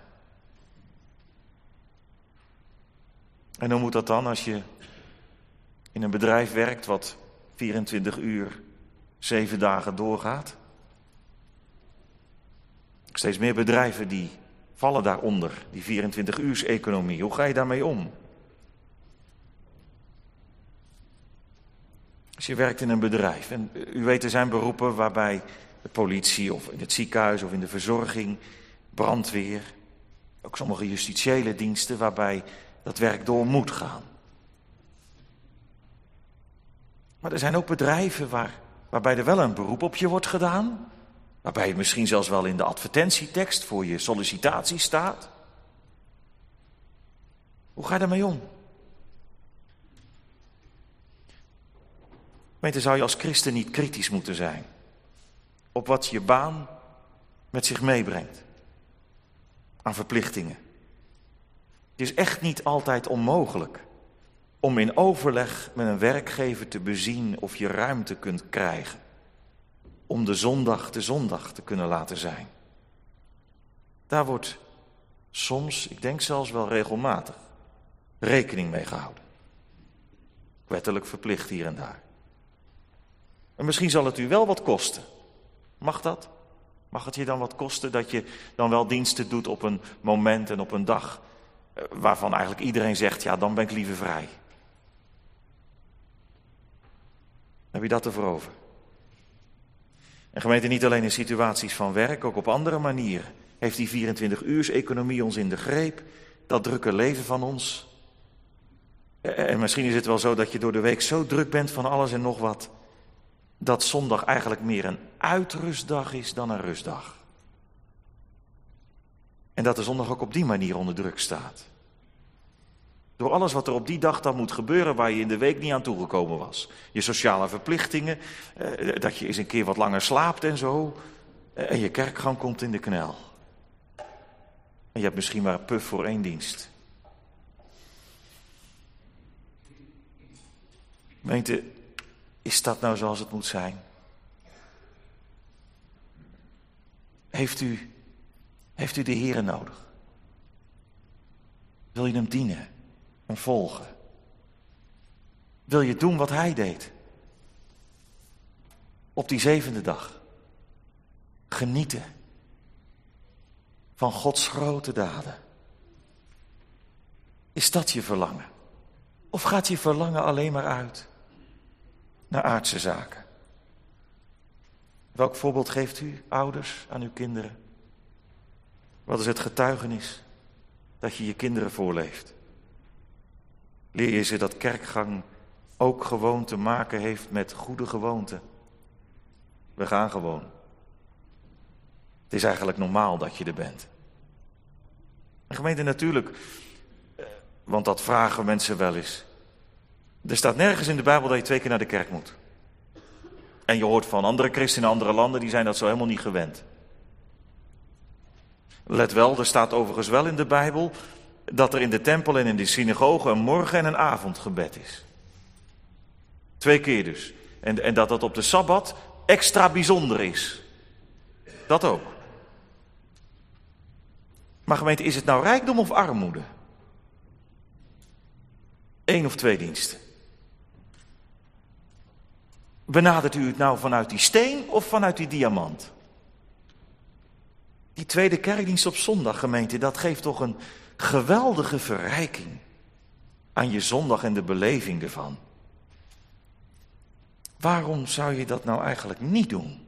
En hoe moet dat dan als je in een bedrijf werkt wat 24 uur, 7 dagen doorgaat? Steeds meer bedrijven die vallen daaronder, die 24-uurs-economie. Hoe ga je daarmee om? Als je werkt in een bedrijf, en u weet er zijn beroepen waarbij de politie of in het ziekenhuis of in de verzorging, brandweer, ook sommige justitiële diensten waarbij dat werk door moet gaan. Maar er zijn ook bedrijven waarbij er wel een beroep op je wordt gedaan, waarbij het misschien zelfs wel in de advertentietekst voor je sollicitatie staat. Hoe ga je daarmee om? Gemeente, zou je als christen niet kritisch moeten zijn op wat je baan met zich meebrengt aan verplichtingen? Het is echt niet altijd onmogelijk om in overleg met een werkgever te bezien of je ruimte kunt krijgen. Om de zondag te kunnen laten zijn. Daar wordt soms, ik denk zelfs wel regelmatig, rekening mee gehouden. Wettelijk verplicht hier en daar. En misschien zal het u wel wat kosten. Mag dat? Mag het je dan wat kosten dat je dan wel diensten doet op een moment en op een dag waarvan eigenlijk iedereen zegt, ja, dan ben ik liever vrij. Heb je dat ervoor over? En gemeente, niet alleen in situaties van werk, ook op andere manieren heeft die 24-uurs-economie ons in de greep, dat drukke leven van ons. En misschien is het wel zo dat je door de week zo druk bent van alles en nog wat, dat zondag eigenlijk meer een uitrustdag is dan een rustdag. En dat de zondag ook op die manier onder druk staat. Door alles wat er op die dag dan moet gebeuren waar je in de week niet aan toegekomen was. Je sociale verplichtingen, dat je eens een keer wat langer slaapt en zo. En je kerkgang komt in de knel. En je hebt misschien maar een puf voor 1 dienst. Gemeente, is dat nou zoals het moet zijn? Heeft u de Heere nodig? Wil je hem dienen en volgen? Wil je doen wat hij deed? Op die 7e dag. Genieten van Gods grote daden. Is dat je verlangen? Of gaat je verlangen alleen maar uit naar aardse zaken? Welk voorbeeld geeft u, ouders, aan uw kinderen? Wat is het getuigenis dat je je kinderen voorleeft? Leer je ze dat kerkgang ook gewoon te maken heeft met goede gewoonten? We gaan gewoon. Het is eigenlijk normaal dat je er bent. En gemeente, natuurlijk, want dat vragen mensen wel eens. Er staat nergens in de Bijbel dat je 2 keer naar de kerk moet. En je hoort van andere christenen in andere landen, die zijn dat zo helemaal niet gewend. Let wel, er staat overigens wel in de Bijbel dat er in de tempel en in de synagoge een morgen- en een avondgebed is. 2 keer dus. En dat dat op de Sabbat extra bijzonder is. Dat ook. Maar gemeente, is het nou rijkdom of armoede? 1 of 2 diensten. Benadert u het nou vanuit die steen of vanuit die diamant? Die tweede kerkdienst op zondag, gemeente, dat geeft toch een geweldige verrijking aan je zondag en de beleving ervan. Waarom zou je dat nou eigenlijk niet doen?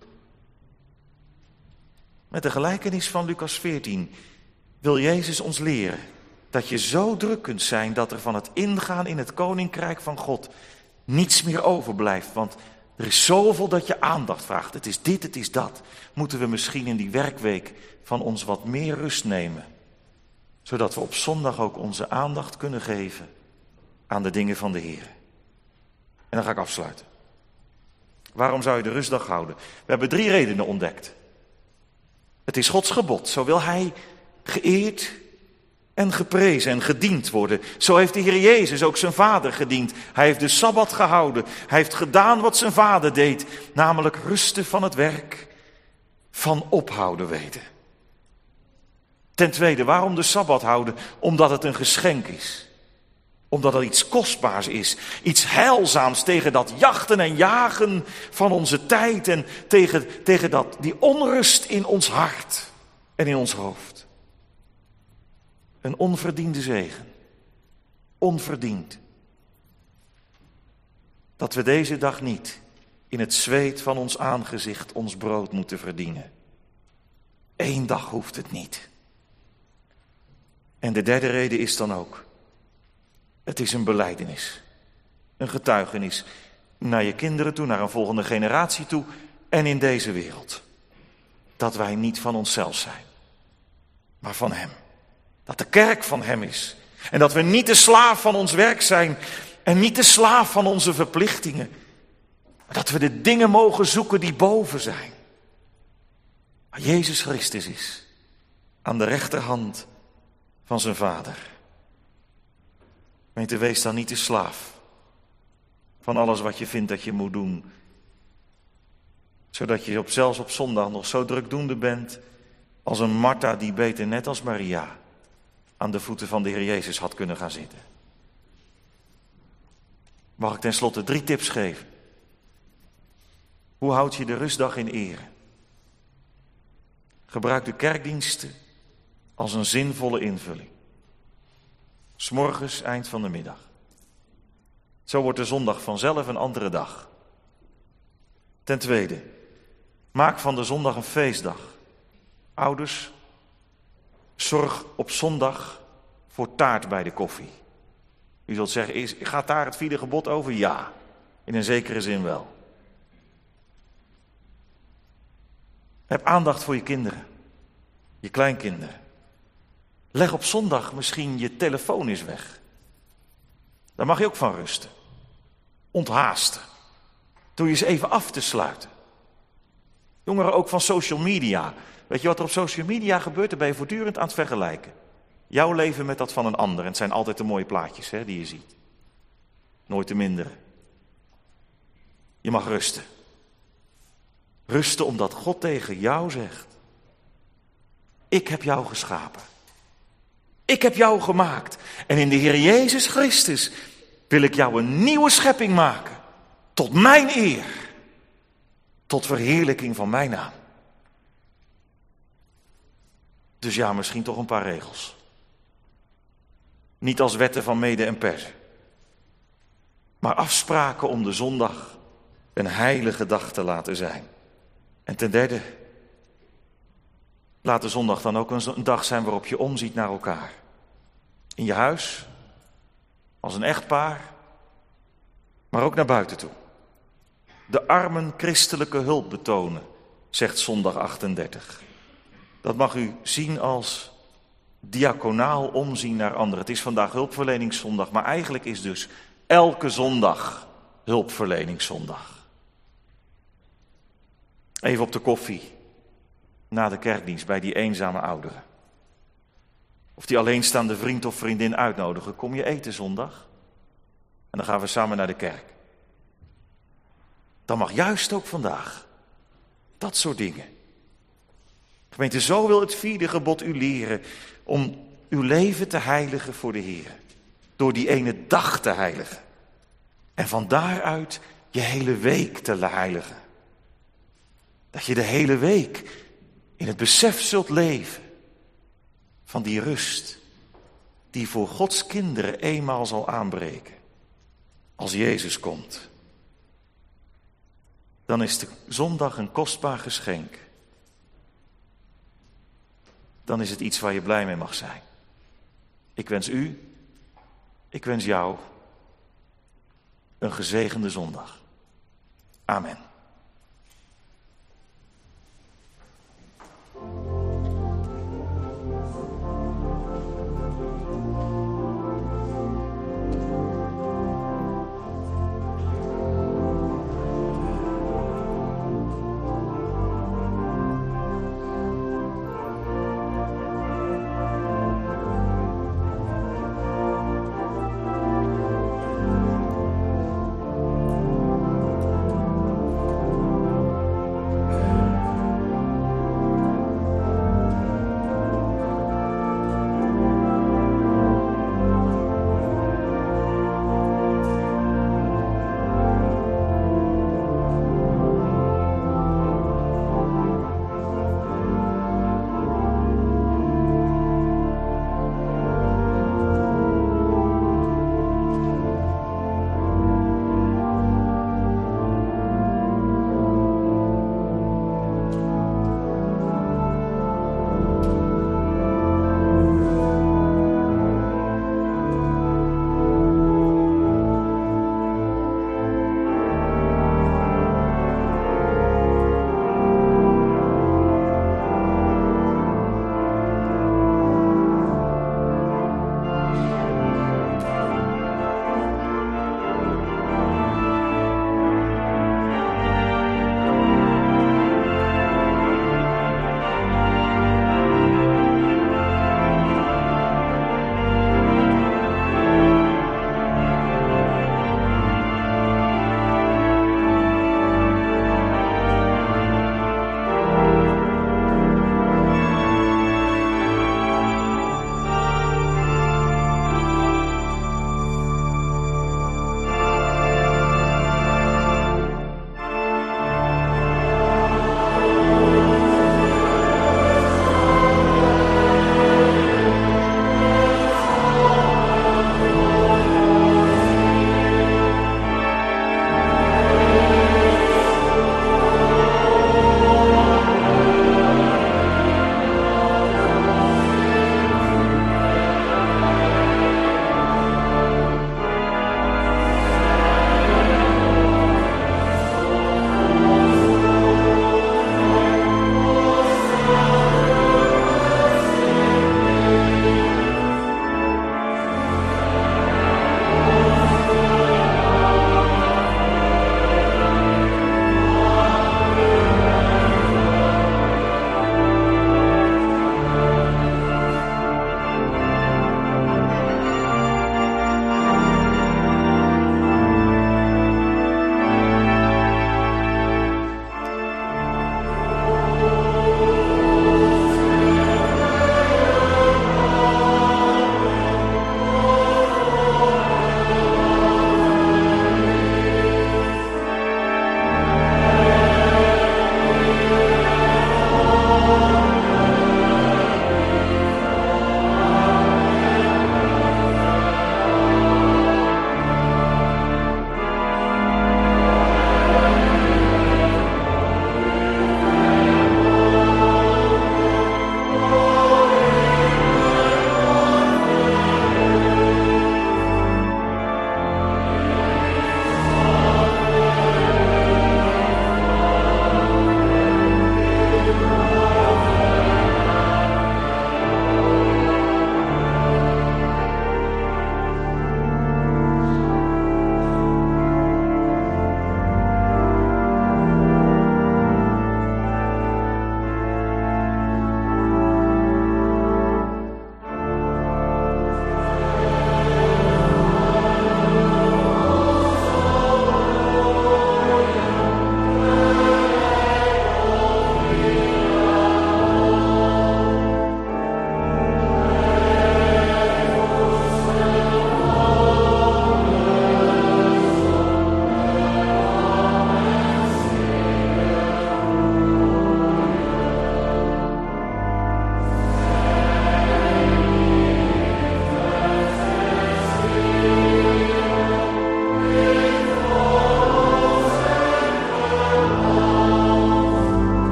Met de gelijkenis van Lucas 14 wil Jezus ons leren dat je zo druk kunt zijn dat er van het ingaan in het koninkrijk van God niets meer overblijft. Want er is zoveel dat je aandacht vraagt. Het is dit, het is dat. Moeten we misschien in die werkweek van ons wat meer rust nemen. Zodat we op zondag ook onze aandacht kunnen geven aan de dingen van de Heer. En dan ga ik afsluiten. Waarom zou je de rustdag houden? We hebben 3 redenen ontdekt. Het is Gods gebod. Zo wil hij geëerd en geprezen en gediend worden. Zo heeft de Heer Jezus ook zijn vader gediend. Hij heeft de Sabbat gehouden. Hij heeft gedaan wat zijn vader deed. Namelijk rusten van het werk, van ophouden weten. Ten tweede, waarom de Sabbat houden? Omdat het een geschenk is. Omdat het iets kostbaars is. Iets heilzaams tegen dat jachten en jagen van onze tijd. En tegen die onrust in ons hart en in ons hoofd. Een onverdiende zegen. Onverdiend. Dat we deze dag niet in het zweet van ons aangezicht ons brood moeten verdienen. 1 dag hoeft het niet. En de derde reden is dan ook. Het is een belijdenis. Een getuigenis naar je kinderen toe, naar een volgende generatie toe en in deze wereld. Dat wij niet van onszelf zijn, maar van Hem. Dat de kerk van Hem is. En dat we niet de slaaf van ons werk zijn en niet de slaaf van onze verplichtingen. Maar dat we de dingen mogen zoeken die boven zijn. Waar Jezus Christus is, aan de rechterhand van zijn Vader. Gemeente, wees dan niet de slaaf van alles wat je vindt dat je moet doen. Zodat je zelfs op zondag nog zo drukdoende bent als een Martha die beter net als Maria aan de voeten van de Heer Jezus had kunnen gaan zitten. Mag ik tenslotte 3 tips geven? Hoe houd je de rustdag in ere? Gebruik de kerkdiensten als een zinvolle invulling. 'S Morgens, eind van de middag. Zo wordt de zondag vanzelf een andere dag. Ten tweede, maak van de zondag een feestdag. Ouders, zorg op zondag voor taart bij de koffie. U zult zeggen, gaat daar het 4e gebod over? Ja, in een zekere zin wel. Heb aandacht voor je kinderen, je kleinkinderen. Leg op zondag misschien je telefoon eens weg. Daar mag je ook van rusten. Onthaasten. Doe je eens even af te sluiten. Jongeren ook van social media. Weet je wat er op social media gebeurt? Daar ben je voortdurend aan het vergelijken. Jouw leven met dat van een ander. En het zijn altijd de mooie plaatjes die je ziet. Nooit de mindere. Je mag rusten. Rusten omdat God tegen jou zegt. Ik heb jou geschapen. Ik heb jou gemaakt. En in de Heer Jezus Christus wil ik jou een nieuwe schepping maken. Tot mijn eer. Tot verheerlijking van mijn naam. Dus ja, misschien toch een paar regels. Niet als wetten van Mede en Persen. Maar afspraken om de zondag een heilige dag te laten zijn. En ten derde, laat de zondag dan ook een dag zijn waarop je omziet naar elkaar. In je huis, als een echtpaar, maar ook naar buiten toe. De armen christelijke hulp betonen, zegt zondag 38. Dat mag u zien als diaconaal omzien naar anderen. Het is vandaag hulpverleningszondag, maar eigenlijk is dus elke zondag hulpverleningszondag. Even op de koffie, na de kerkdienst, bij die eenzame ouderen. Of die alleenstaande vriend of vriendin uitnodigen. Kom je eten zondag? En dan gaan we samen naar de kerk. Dan mag juist ook vandaag dat soort dingen. Gemeente, zo wil het 4e gebod u leren om uw leven te heiligen voor de Heer. Door die ene dag te heiligen. En van daaruit je hele week te heiligen. Dat je de hele week in het besef zult leven van die rust die voor Gods kinderen eenmaal zal aanbreken. Als Jezus komt. Dan is de zondag een kostbaar geschenk. Dan is het iets waar je blij mee mag zijn. Ik wens u, ik wens jou een gezegende zondag. Amen.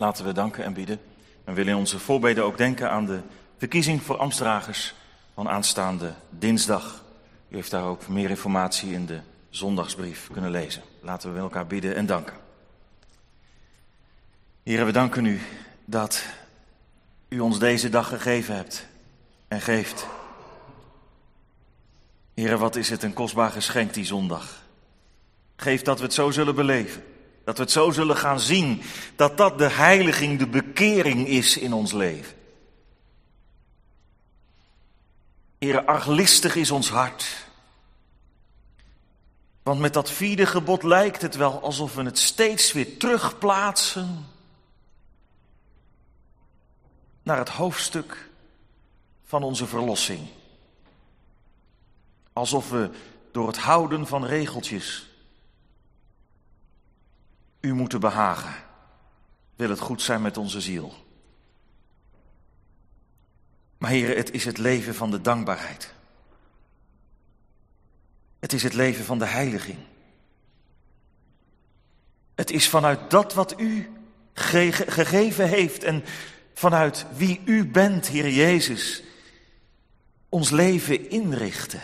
Laten we danken en bidden. We willen in onze voorbeden ook denken aan de verkiezing voor ambtsdragers van aanstaande dinsdag. U heeft daar ook meer informatie in de zondagsbrief kunnen lezen. Laten we met elkaar bidden en danken. Heren, we danken u dat u ons deze dag gegeven hebt en geeft. Heren, wat is het een kostbaar geschenk die zondag. Geef dat we het zo zullen beleven. Dat we het zo zullen gaan zien. Dat dat de heiliging, de bekering is in ons leven. Heren, arglistig is ons hart. Want met dat 4e gebod lijkt het wel alsof we het steeds weer terugplaatsen naar het hoofdstuk van onze verlossing. Alsof we door het houden van regeltjes u moeten behagen. Wil het goed zijn met onze ziel. Maar heren, het is het leven van de dankbaarheid. Het is het leven van de heiliging. Het is vanuit dat wat u gegeven heeft en vanuit wie u bent, Heer Jezus, ons leven inrichten.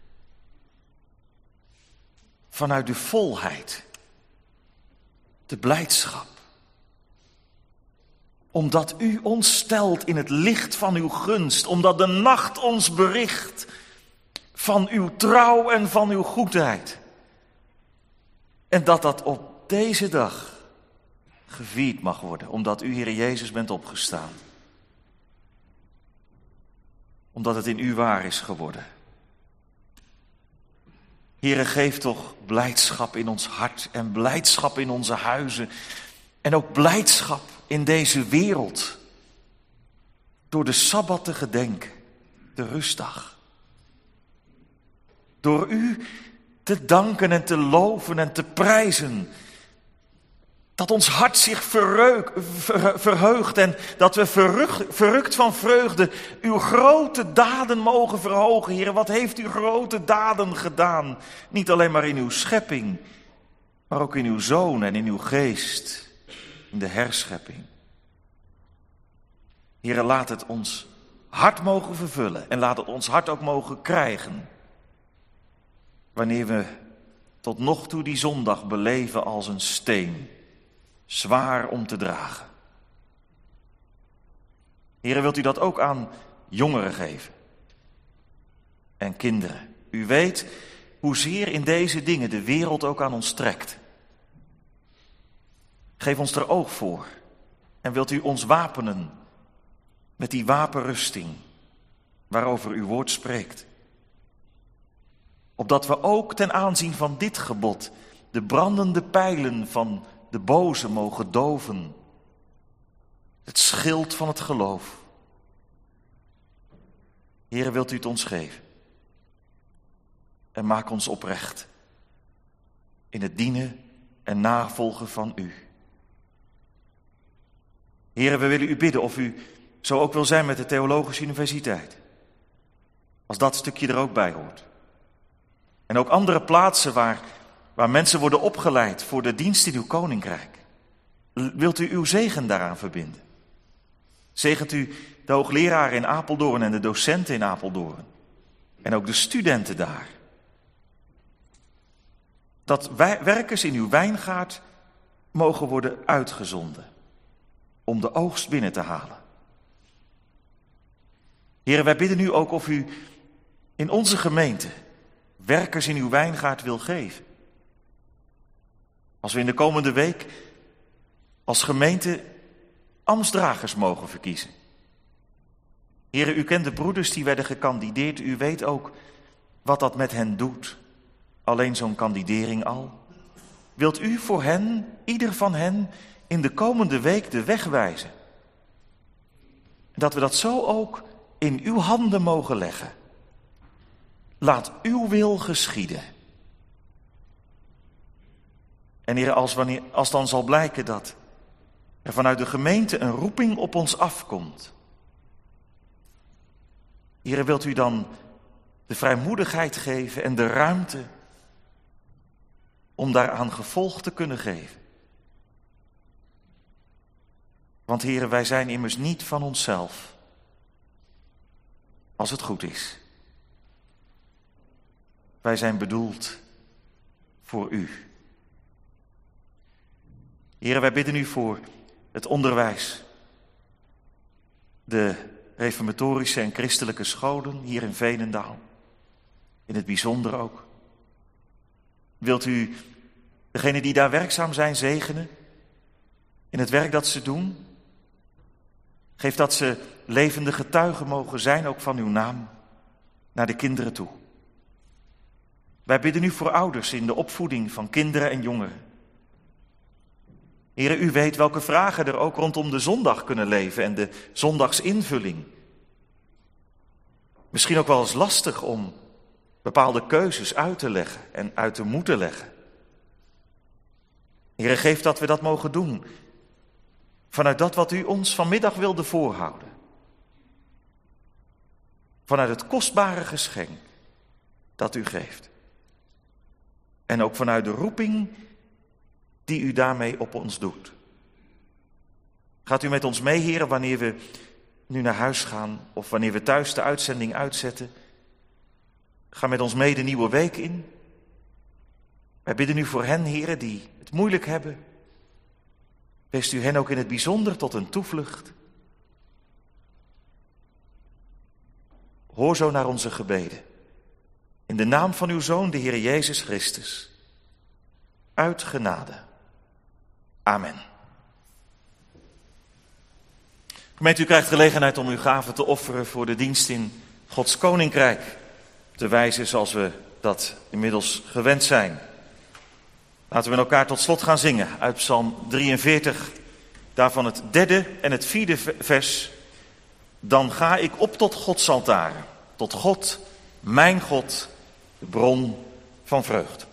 Vanuit de volheid, de blijdschap. Omdat u ons stelt in het licht van uw gunst, omdat de nacht ons bericht van uw trouw en van uw goedheid. En dat dat op deze dag gevierd mag worden, omdat u, Heer Jezus, bent opgestaan. Omdat het in u waar is geworden. Heere, geef toch blijdschap in ons hart en blijdschap in onze huizen. En ook blijdschap in deze wereld. Door de Sabbat te gedenken, de rustdag. Door u te danken en te loven en te prijzen. Dat ons hart zich verheugt en dat we verrukt van vreugde uw grote daden mogen verhogen. Heer, wat heeft u grote daden gedaan? Niet alleen maar in uw schepping, maar ook in uw Zoon en in uw geest, in de herschepping. Heer, laat het ons hart mogen vervullen en laat het ons hart ook mogen krijgen. Wanneer we tot nog toe die zondag beleven als een steen. Zwaar om te dragen. Heere, wilt u dat ook aan jongeren geven? En kinderen. U weet hoezeer in deze dingen de wereld ook aan ons trekt. Geef ons er oog voor. En wilt u ons wapenen met die wapenrusting waarover uw woord spreekt. Opdat we ook ten aanzien van dit gebod de brandende pijlen van de boze mogen doven. Het schild van het geloof. Heere, wilt u het ons geven? En maak ons oprecht in het dienen en navolgen van u. Heere, we willen u bidden of u zo ook wil zijn met de Theologische Universiteit. Als dat stukje er ook bij hoort. En ook andere plaatsen waar mensen worden opgeleid voor de dienst in uw koninkrijk. Wilt u uw zegen daaraan verbinden? Zegent u de hoogleraren in Apeldoorn en de docenten in Apeldoorn. En ook de studenten daar. Dat werkers in uw wijngaard mogen worden uitgezonden. Om de oogst binnen te halen. Heer, wij bidden u ook of u in onze gemeente werkers in uw wijngaard wil geven. Als we in de komende week als gemeente ambtsdragers mogen verkiezen. Heere, u kent de broeders die werden gekandideerd. U weet ook wat dat met hen doet. Alleen zo'n kandidering al. Wilt u voor hen, ieder van hen, in de komende week de weg wijzen? Dat we dat zo ook in uw handen mogen leggen. Laat uw wil geschieden. En Heer, als dan zal blijken dat er vanuit de gemeente een roeping op ons afkomt. Heer, wilt u dan de vrijmoedigheid geven en de ruimte om daaraan gevolg te kunnen geven. Want Heere, wij zijn immers niet van onszelf, als het goed is. Wij zijn bedoeld voor u. Heere, wij bidden u voor het onderwijs, de reformatorische en christelijke scholen hier in Veenendaal, in het bijzonder ook. Wilt u degenen die daar werkzaam zijn zegenen in het werk dat ze doen? Geef dat ze levende getuigen mogen zijn, ook van uw naam, naar de kinderen toe. Wij bidden u voor ouders in de opvoeding van kinderen en jongeren. Heere, u weet welke vragen er ook rondom de zondag kunnen leven en de zondagsinvulling. Misschien ook wel eens lastig om bepaalde keuzes uit te leggen en uit te moeten leggen. Heere, geef dat we dat mogen doen vanuit dat wat u ons vanmiddag wilde voorhouden. Vanuit het kostbare geschenk dat u geeft. En ook vanuit de roeping die u daarmee op ons doet. Gaat u met ons mee, Heere, wanneer we nu naar huis gaan of wanneer we thuis de uitzending uitzetten. Ga met ons mee de nieuwe week in. Wij bidden u voor hen, Heere, die het moeilijk hebben. Wees u hen ook in het bijzonder tot een toevlucht. Hoor zo naar onze gebeden. In de naam van uw Zoon, de Heer Jezus Christus. Uit genade. Amen. Gemeente, u krijgt gelegenheid om uw gaven te offeren voor de dienst in Gods Koninkrijk. Op de wijze zoals we dat inmiddels gewend zijn. Laten we met elkaar tot slot gaan zingen uit Psalm 43. Daarvan het 3e en het 4e vers. Dan ga ik op tot Gods altaar. Tot God, mijn God, de bron van vreugd.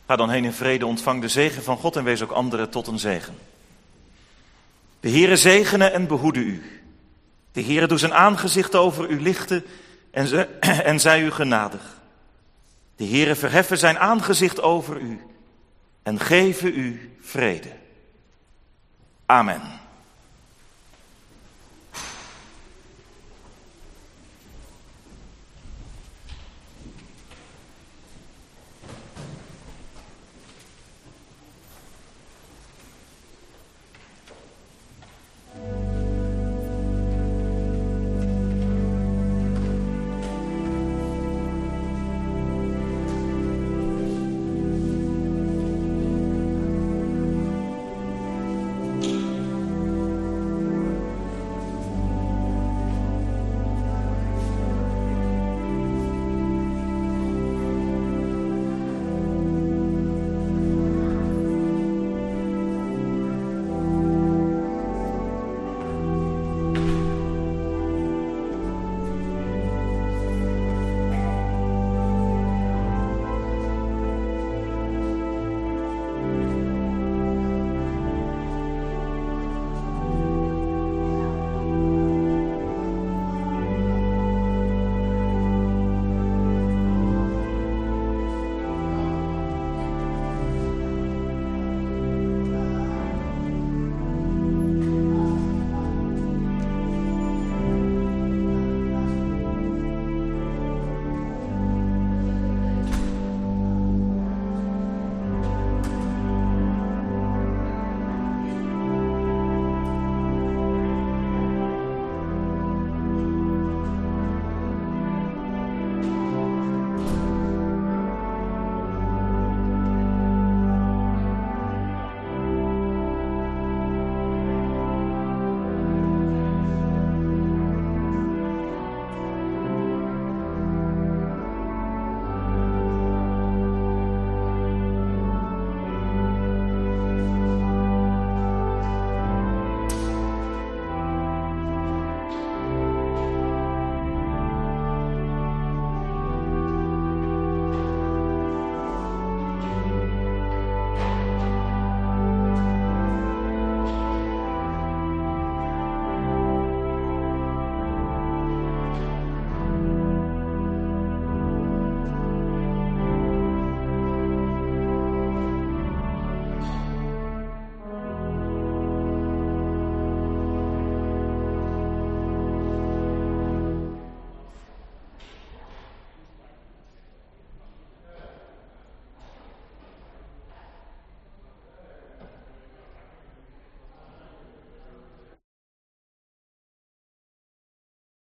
Ga dan heen in vrede, ontvang de zegen van God en wees ook anderen tot een zegen. De Heere zegene en behoede u. De Heere doet zijn aangezicht over u lichten en zij u genadig. De Heere verheffen zijn aangezicht over u en geven u vrede. Amen.